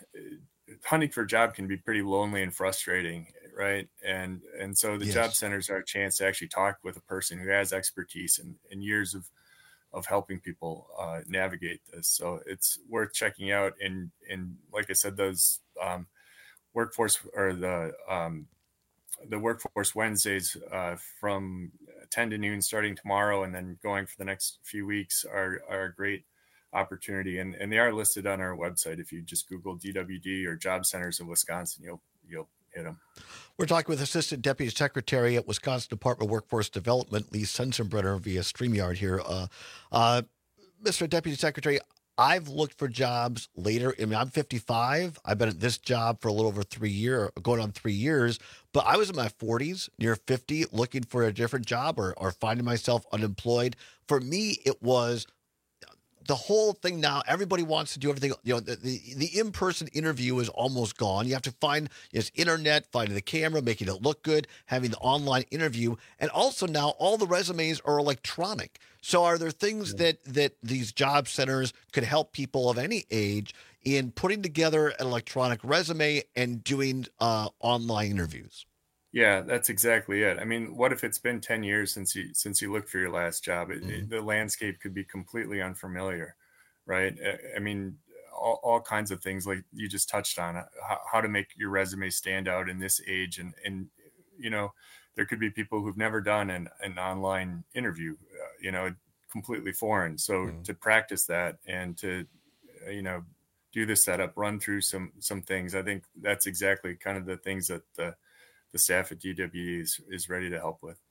hunting for a job can be pretty lonely and frustrating, right? And and so the yes. job centers are a chance to actually talk with a person who has expertise and, and years of of helping people uh, navigate this. So it's worth checking out. And, and like I said, those um, workforce or the, um, the Workforce Wednesdays uh, from ten to noon starting tomorrow and then going for the next few weeks are, are a great opportunity. And, and they are listed on our website. If you just Google D W D or job centers in Wisconsin, you'll, you'll hit them. We're talking with Assistant Deputy Secretary at Wisconsin Department of Workforce Development, Lee Sensenbrenner, via StreamYard here. Uh, uh, Mister Deputy Secretary, I've looked for jobs later. I mean, I'm fifty-five. I've been at this job for a little over three years, going on three years. But I was in my forties, near fifty, looking for a different job or, or finding myself unemployed. For me, it was the whole thing now. Everybody wants to do everything. You know, the, the, the in-person interview is almost gone. You have to find this internet, finding the camera, making it look good, having the online interview. And also now all the resumes are electronic. So are there things yeah. that, that these job centers could help people of any age in putting together an electronic resume and doing uh, online interviews? Yeah, that's exactly it. I mean, what if it's been ten years since you since you looked for your last job? It, mm-hmm. it, the landscape could be completely unfamiliar, right? I, I mean, all, all kinds of things like you just touched on, how, how to make your resume stand out in this age. And, and you know, there could be people who've never done an, an online interview, uh, you know, completely foreign. So mm-hmm. to practice that and to, uh, you know, do the setup, run through some some things, I think that's exactly kind of the things that the the staff at D W D is, is ready to help with.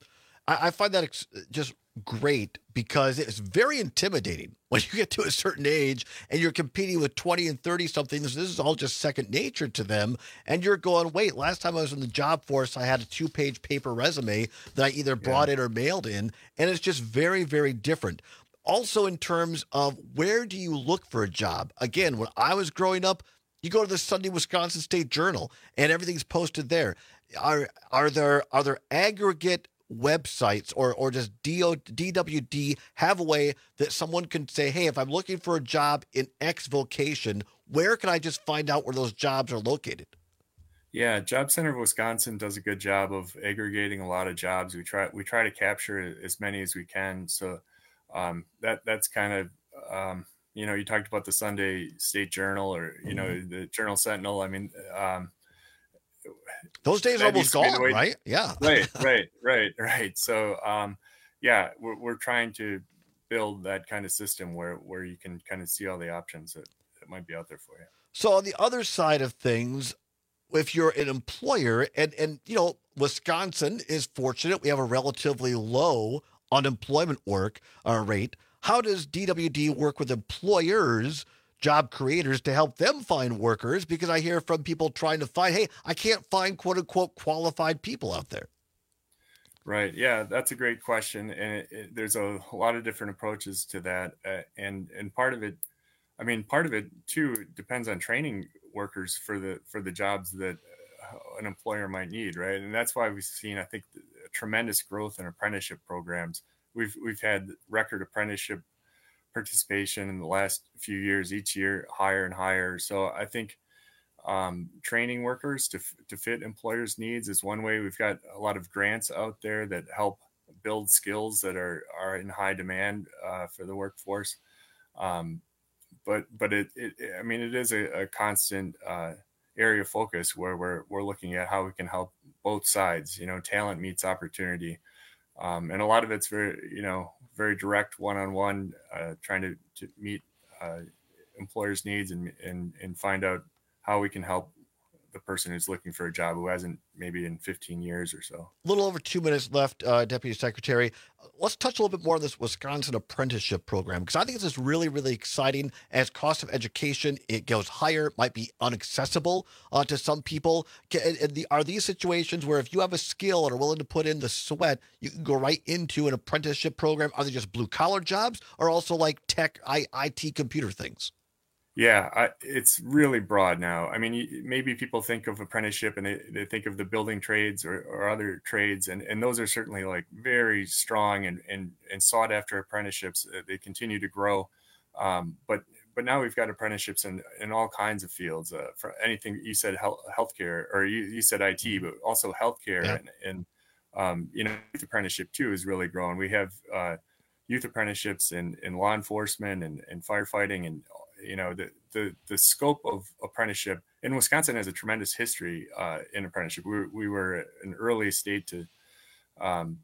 I, I find that ex- just great because it's very intimidating when you get to a certain age and you're competing with twenty and thirty something. This, this is all just second nature to them. And you're going, wait, last time I was in the job force, I had a two page paper resume that I either brought yeah. in or mailed in. And it's just very, very different. Also, in terms of where do you look for a job? Again, when I was growing up, you go to the Sunday Wisconsin State Journal and everything's posted there. Are are there are there aggregate websites or or does D W D have a way that someone can say, hey, if I'm looking for a job in X vocation, where can I just find out where those jobs are located? Yeah, Job Center of Wisconsin does a good job of aggregating a lot of jobs. We try we try to capture as many as we can. So um, that that's kind of um, you know, you talked about the Sunday State Journal or you know mm-hmm. the Journal Sentinel. I mean. Um, Those days are almost gone, right? Yeah. right, right, right, right. So, um, yeah, we're, we're trying to build that kind of system where, where you can kind of see all the options that, that might be out there for you. So on the other side of things, if you're an employer and, and, you know, Wisconsin is fortunate. We have a relatively low unemployment work uh, rate. How does D W D work with employers, job creators, to help them find workers? Because I hear from people trying to find, hey, I can't find quote unquote qualified people out there. Right. Yeah, that's a great question. And it, it, there's a, a lot of different approaches to that. Uh, and, and part of it, I mean, part of it too, depends on training workers for the, for the jobs that an employer might need. Right. And that's why we've seen, I think, a tremendous growth in apprenticeship programs. We've, we've had record apprenticeship participation in the last few years, each year higher and higher. So I think um, training workers to to fit employers' needs is one way. We've got a lot of grants out there that help build skills that are are in high demand uh, for the workforce. Um, but but it, it I mean it is a, a constant uh, area of focus where we're we're looking at how we can help both sides. You know, talent meets opportunity. Um, and a lot of it's very, you know, very direct one-on-one, uh, trying to, to meet uh, employers' needs and, and and find out how we can help the person who's looking for a job who hasn't maybe in fifteen years or so. A little over two minutes left, uh, Deputy Secretary. Let's touch a little bit more on this Wisconsin apprenticeship program, because I think this is really, really exciting. As cost of education, it goes higher, might be inaccessible uh, to some people. Can, and the, are these situations where if you have a skill and are willing to put in the sweat, you can go right into an apprenticeship program? Are they just blue-collar jobs or also like tech, I, IT, computer things? Yeah, I, it's really broad now. I mean, you, maybe people think of apprenticeship and they, they think of the building trades or, or other trades, and, and those are certainly like very strong and, and, and sought after apprenticeships. They continue to grow. Um, but but now we've got apprenticeships in, in all kinds of fields, uh, for anything you said, health, healthcare, or you, you said I T, but also healthcare. Yeah. And, and um, you know, youth apprenticeship too is really growing. We have uh, youth apprenticeships in, in law enforcement and, and firefighting, and you know, the, the, the scope of apprenticeship in Wisconsin has a tremendous history uh, in apprenticeship. We, we were an early state to, um,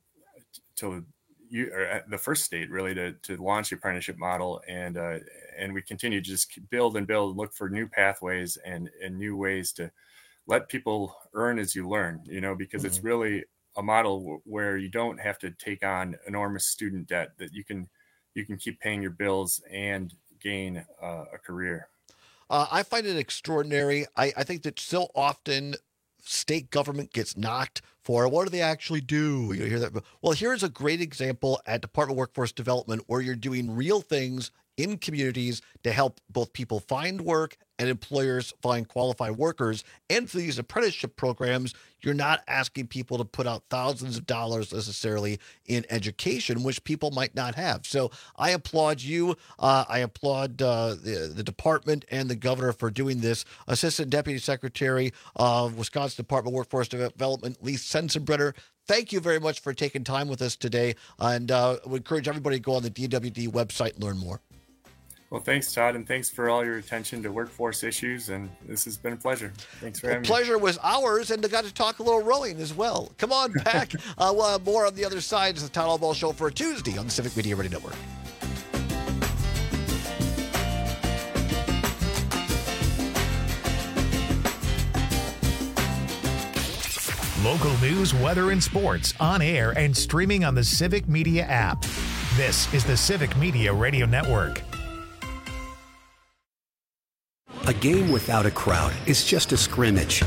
to you, or the first state really to, to launch the apprenticeship model. And, uh, and we continue to just build and build, look for new pathways and, and new ways to let people earn as you learn, you know, because mm-hmm. it's really a model w- where you don't have to take on enormous student debt, that you can, you can keep paying your bills and gain uh, a career. Uh, I find it extraordinary. I, I think that so often state government gets knocked for what do they actually do? You hear that? Well, here's a great example at Department of Workforce Development where you're doing real things in communities to help both people find work and employers find qualified workers. And for these apprenticeship programs, you're not asking people to put out thousands of dollars necessarily in education, which people might not have. So I applaud you. Uh, I applaud uh, the, the department and the governor for doing this. Assistant Deputy Secretary of Wisconsin Department of Workforce Development, Lee Sensenbrenner, thank you very much for taking time with us today. And uh, we encourage everybody to go on the D W D website and learn more. Well, thanks, Todd, and thanks for all your attention to workforce issues. And this has been a pleasure. Thanks for having me. The pleasure was ours, and I got to talk a little rowing as well. Come on back. uh, we'll have more on the other side. It's the Todd Albaugh Show for a Tuesday on the Civic Media Radio Network. Local news, weather, and sports on air and streaming on the Civic Media app. This is the Civic Media Radio Network. A game without a crowd is just a scrimmage.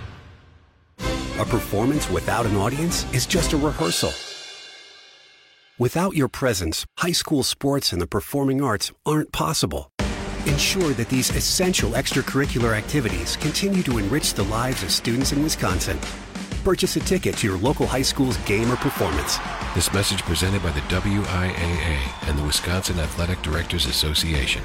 A performance without an audience is just a rehearsal. Without your presence, high school sports and the performing arts aren't possible. Ensure that these essential extracurricular activities continue to enrich the lives of students in Wisconsin. Purchase a ticket to your local high school's game or performance. This message presented by the W I A A and the Wisconsin Athletic Directors Association.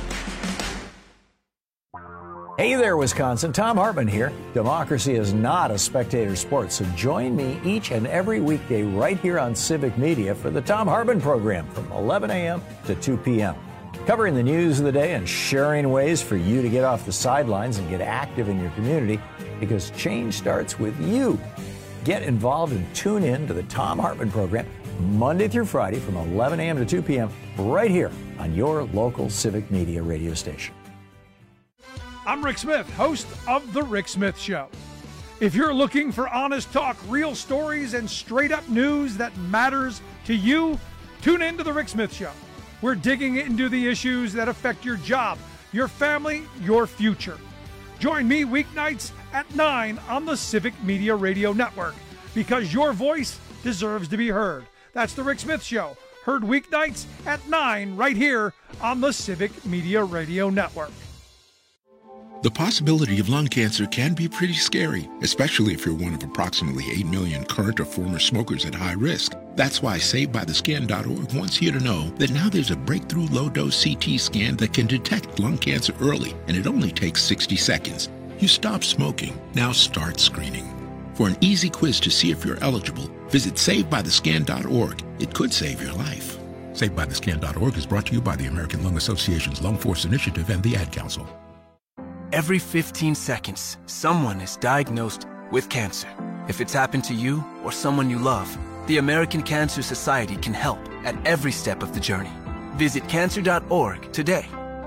Hey there, Wisconsin. Tom Hartman here. Democracy is not a spectator sport, so join me each and every weekday right here on Civic Media for the Tom Hartman program from eleven a.m. to two p.m. Covering the news of the day and sharing ways for you to get off the sidelines and get active in your community, because change starts with you. Get involved and tune in to the Tom Hartman program Monday through Friday from eleven a.m. to two p.m. right here on your local Civic Media radio station. I'm Rick Smith, host of The Rick Smith Show. If you're looking for honest talk, real stories, and straight-up news that matters to you, tune in to The Rick Smith Show. We're digging into the issues that affect your job, your family, your future. Join me weeknights at nine on the Civic Media Radio Network, because your voice deserves to be heard. That's The Rick Smith Show, heard weeknights at nine right here on the Civic Media Radio Network. The possibility of lung cancer can be pretty scary, especially if you're one of approximately eight million current or former smokers at high risk. That's why Saved By The Scan dot org wants you to know that now there's a breakthrough low-dose C T scan that can detect lung cancer early, and it only takes sixty seconds. You stop smoking, now start screening. For an easy quiz to see if you're eligible, visit Saved By The Scan dot org. It could save your life. Saved By The Scan dot org is brought to you by the American Lung Association's Lung Force Initiative and the Ad Council. Every fifteen seconds, someone is diagnosed with cancer. If it's happened to you or someone you love, the American Cancer Society can help at every step of the journey. Visit cancer dot org today.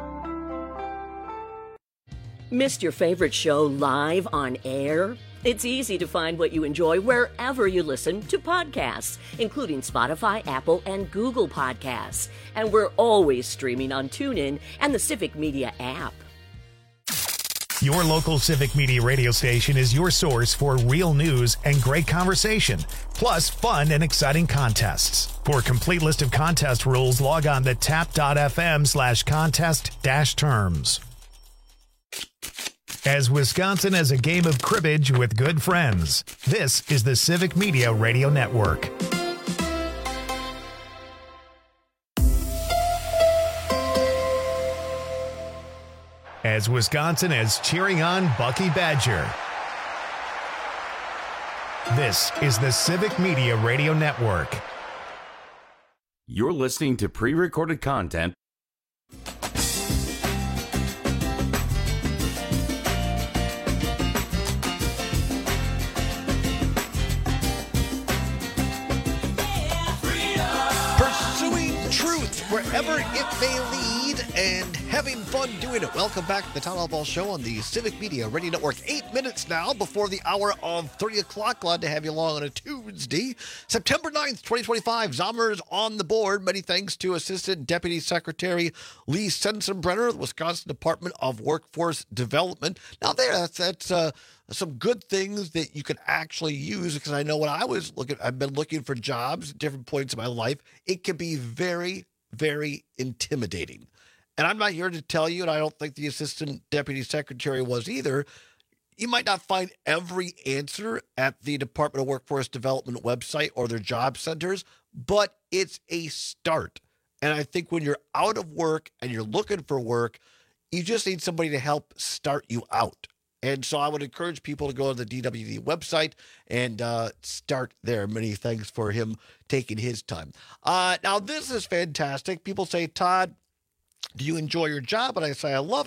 Missed your favorite show live on air? It's easy to find what you enjoy wherever you listen to podcasts, including Spotify, Apple, and Google Podcasts. And we're always streaming on TuneIn and the Civic Media app. Your local Civic Media radio station is your source for real news and great conversation, plus fun and exciting contests. For a complete list of contest rules, log on to tap.fm slash contest dash terms. As Wisconsin has a game of cribbage with good friends, this is the Civic Media Radio Network. As Wisconsin is cheering on Bucky Badger. This is the Civic Media Radio Network. You're listening to pre-recorded content. Pursuing truth wherever it may lead and having fun doing it. Welcome back to the Town Hall Ball Show on the Civic Media Radio Network. Eight minutes now before the hour of thirty o'clock. Glad to have you along on a Tuesday, September ninth, twenty twenty-five. Zommers on the board. Many thanks to Assistant Deputy Secretary Lee Sensenbrenner, the Wisconsin Department of Workforce Development. Now there, that's, that's uh, some good things that you can actually use, because I know when I was looking, I've been looking for jobs at different points in my life, it can be very, very intimidating. And I'm not here to tell you, and I don't think the Assistant Deputy Secretary was either, you might not find every answer at the Department of Workforce Development website or their job centers, but it's a start. And I think when you're out of work and you're looking for work, you just need somebody to help start you out. And so I would encourage people to go to the D W D website and uh, start there. Many thanks for him taking his time. Uh, now, this is fantastic. People say, Todd, do you enjoy your job? And I say, I love it.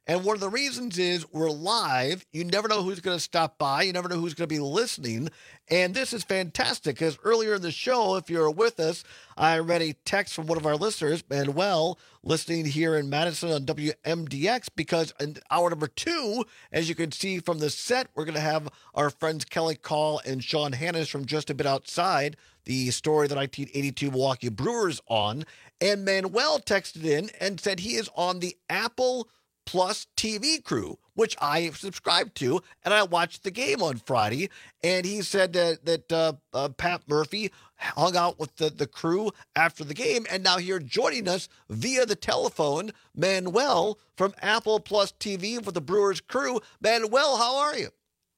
And one of the reasons is we're live. You never know who's going to stop by. You never know who's going to be listening. And this is fantastic because earlier in the show, if you're with us, I read a text from one of our listeners, Manuel, listening here in Madison on W M D X, because in hour number two, as you can see from the set, we're going to have our friends Kelly Call and Sean Hannes from Just a Bit Outside, the story of the nineteen eighty-two Milwaukee Brewers on. And Manuel texted in and said he is on the Apple Plus T V crew, which I subscribed to, and I watched the game on Friday. And he said that, that uh, uh, Pat Murphy hung out with the, the crew after the game, and now here joining us via the telephone, Manuel from Apple Plus T V for the Brewers crew. Manuel, how are you?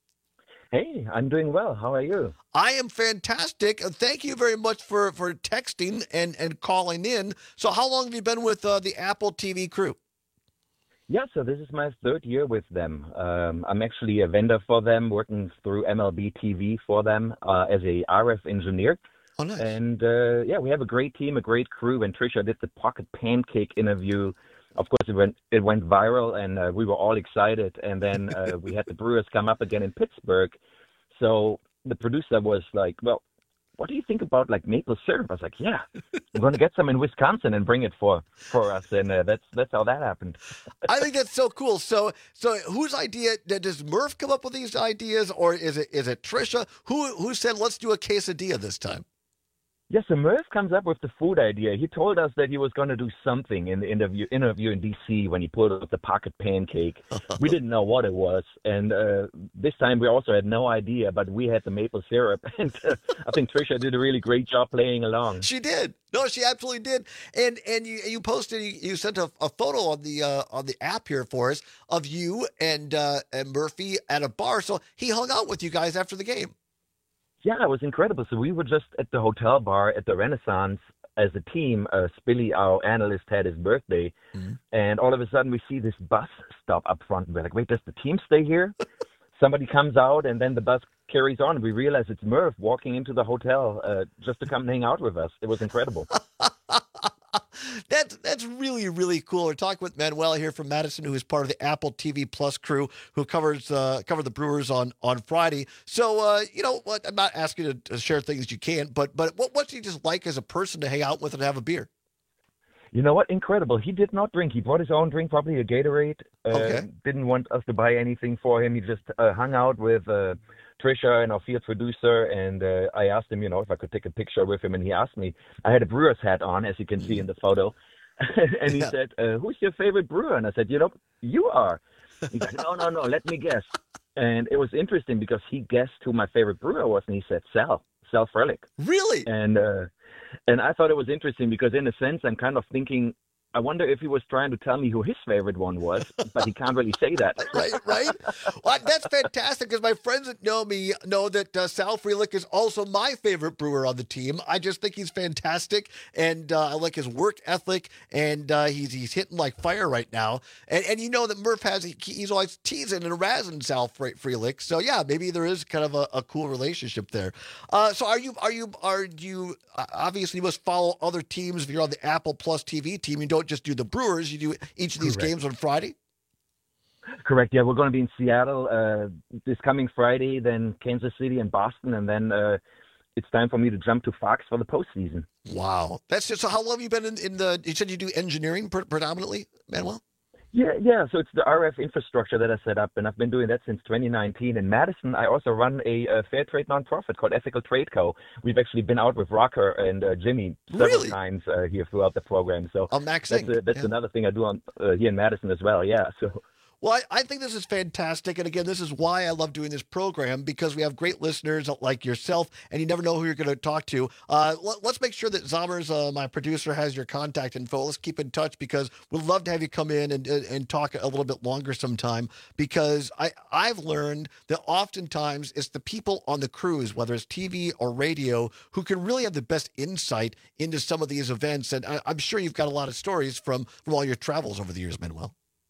Hey, I'm doing well. How are you? I am fantastic. And thank you very much for, for texting and, and calling in. So how long have you been with uh, the Apple T V crew? Yeah, so this is my third year with them. Um, I'm actually a vendor for them, working through M L B T V for them uh, as a R F engineer. Oh, nice. And uh, yeah, we have a great team, a great crew. When Tricia did the Pocket Pancake interview, of course, it went it went viral, and uh, we were all excited. And then uh, we had the Brewers come up again in Pittsburgh. So the producer was like, well, what do you think about like maple syrup? I was like, yeah, I'm going to get some in Wisconsin and bring it for, for us. And uh, that's that's how that happened. I think that's so cool. So so whose idea, does Murph come up with these ideas, or is it is it Tricia? Who, who said, let's do a quesadilla this time? Yes, so Murph comes up with the food idea. He told us that he was going to do something in the interview interview in D C when he pulled up the Pocket Pancake. We didn't know what it was, and uh, this time we also had no idea, but we had the maple syrup, and uh, I think Tricia did a really great job playing along. She did. No, she absolutely did. And and you you posted, you, you sent a, a photo on the uh, on the app here for us of you and uh, and Murphy at a bar. So he hung out with you guys after the game. Yeah, it was incredible. So we were just at the hotel bar at the Renaissance as a team. Uh, Spilly, our analyst, had his birthday. Mm-hmm. And all of a sudden we see this bus stop up front. We're like, wait, does the team stay here? Somebody comes out, and then the bus carries on. We realize it's Murph walking into the hotel uh, just to come and hang out with us. It was incredible. That's that's really, really cool. We're talking with Manuel here from Madison, who is part of the Apple T V Plus crew, who covers uh, covered the Brewers on, on Friday. So, uh, you know, what? I'm not asking you to, to share things you can't, but but what, what's he just like as a person to hang out with and have a beer? You know what? Incredible. He did not drink. He brought his own drink, probably a Gatorade. Uh, okay. Didn't want us to buy anything for him. He just uh, hung out with uh, Tricia and our field producer, and uh, I asked him, you know, if I could take a picture with him, and he asked me. I had a Brewers hat on, as you can see in the photo, and he yeah. said, uh, who's your favorite brewer? And I said, you know, you are. He's like, no, no, no, let me guess. And it was interesting because he guessed who my favorite brewer was, and he said Sal, Sal Frelick. Really? And uh, and I thought it was interesting because, in a sense, I'm kind of thinking, I wonder if he was trying to tell me who his favorite one was, but he can't really say that. Right, right? Well, that's fantastic because my friends that know me know that uh, Sal Frelick is also my favorite brewer on the team. I just think he's fantastic, and uh, I like his work ethic, and uh, he's he's hitting like fire right now. And and you know that Murph has, he, he's always teasing and razzing Sal Frelick. So yeah, maybe there is kind of a, a cool relationship there. Uh, so are you, are you, are you, uh, obviously you must follow other teams if you're on the Apple Plus T V team. You don't just do the Brewers, you do each of these Correct. games on Friday? Correct, yeah. We're going to be in Seattle uh, this coming Friday, then Kansas City and Boston, and then uh, it's time for me to jump to Fox for the postseason. Wow. That's just, so how long have you been in, in the, you said you do engineering pre- predominantly, Manuel? Yeah, yeah. So it's the R F infrastructure that I set up, and I've been doing that since twenty nineteen. In Madison, I also run a, a fair trade nonprofit called Ethical Trade Co. We've actually been out with Rocker and uh, Jimmy several really? times uh, here throughout the program. So oh, Max that's, a, that's yeah. another thing I do on uh, here in Madison as well. Yeah. So. Well, I, I think this is fantastic. And again, this is why I love doing this program, because we have great listeners like yourself, and you never know who you're going to talk to. Uh, let, let's make sure that Zommers, uh, my producer, has your contact info. Let's keep in touch because we'd love to have you come in and, and talk a little bit longer sometime, because I, I've learned that oftentimes it's the people on the cruise, whether it's T V or radio, who can really have the best insight into some of these events. And I, I'm sure you've got a lot of stories from, from all your travels over the years, Manuel.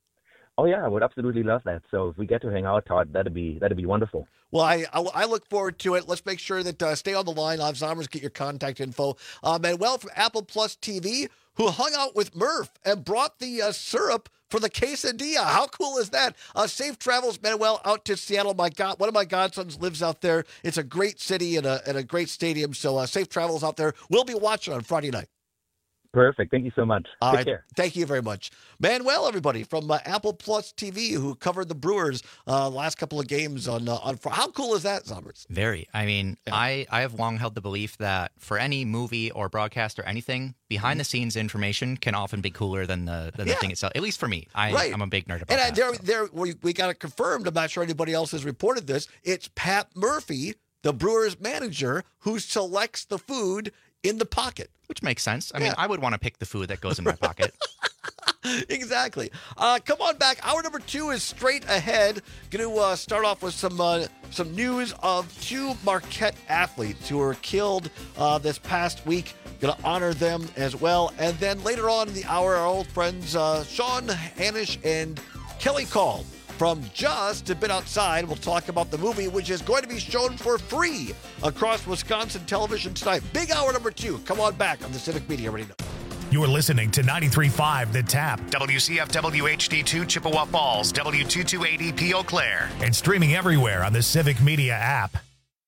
Oh yeah, I would absolutely love that. So if we get to hang out, Todd, that'd be that'd be wonderful. Well, I I, I look forward to it. Let's make sure that uh, stay on the line. I'll have Zommers get your contact info. Uh, Manuel from Apple Plus T V. who hung out with Murph and brought the uh, syrup for the quesadilla. How cool is that? Uh, safe travels, Manuel, out to Seattle. My God, one of my godsons lives out there. It's a great city and a, and a great stadium. So uh, safe travels out there. We'll be watching on Friday night. Perfect. Thank you so much. All Take right. care. Thank you very much. Manuel, everybody, from uh, Apple Plus T V, who covered the Brewers uh, last couple of games on uh, on. How cool is that, Zombers? Very. I mean, yeah. I, I have long held the belief that for any movie or broadcast or anything, behind the scenes information can often be cooler than the than the Yeah. thing itself. At least for me, I, Right. I'm a big nerd about And uh, that. there, so. there, we, we got it confirmed. I'm not sure anybody else has reported this. It's Pat Murphy, the Brewers manager, who selects the food in the pocket. Which makes sense. I Yeah. mean, I would want to pick the food that goes in my pocket. Exactly. Uh, come on back. Hour number two is straight ahead. Going to uh, start off with some uh, some news of two Marquette athletes who were killed uh, this past week. Going to honor them as well. And then later on in the hour, our old friends uh, Sean Hanish and Kelly Call from Just a Bit Outside will talk about the movie, which is going to be shown for free across Wisconsin television tonight. Big hour number two. Come on back on the Civic Media Radio. You're listening to ninety-three point five The Tap, W C F W H D two Chippewa Falls, W two two eight E P Eau Claire, and streaming everywhere on the Civic Media app.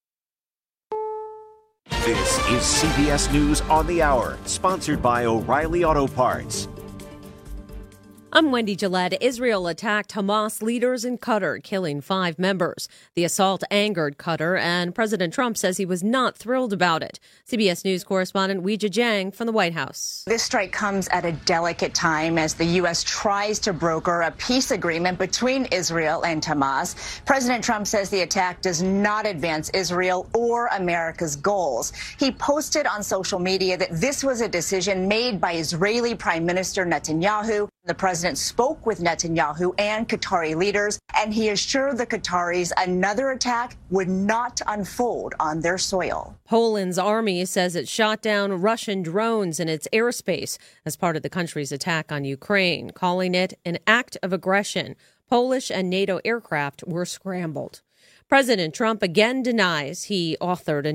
This is C B S News on the Hour, sponsored by O'Reilly Auto Parts. I'm Wendy Gillette. Israel attacked Hamas leaders in Qatar, killing five members. The assault angered Qatar, and President Trump says he was not thrilled about it. C B S News correspondent Weijia Jiang from the White House. This strike comes at a delicate time as the U S tries to broker a peace agreement between Israel and Hamas. President Trump says the attack does not advance Israel or America's goals. He posted on social media that this was a decision made by Israeli Prime Minister Netanyahu. The president spoke with Netanyahu and Qatari leaders, and he assured the Qataris another attack would not unfold on their soil. Poland's army says it shot down Russian drones in its airspace as part of the country's attack on Ukraine, calling it an act of aggression. Polish and NATO aircraft were scrambled. President Trump again denies he authored a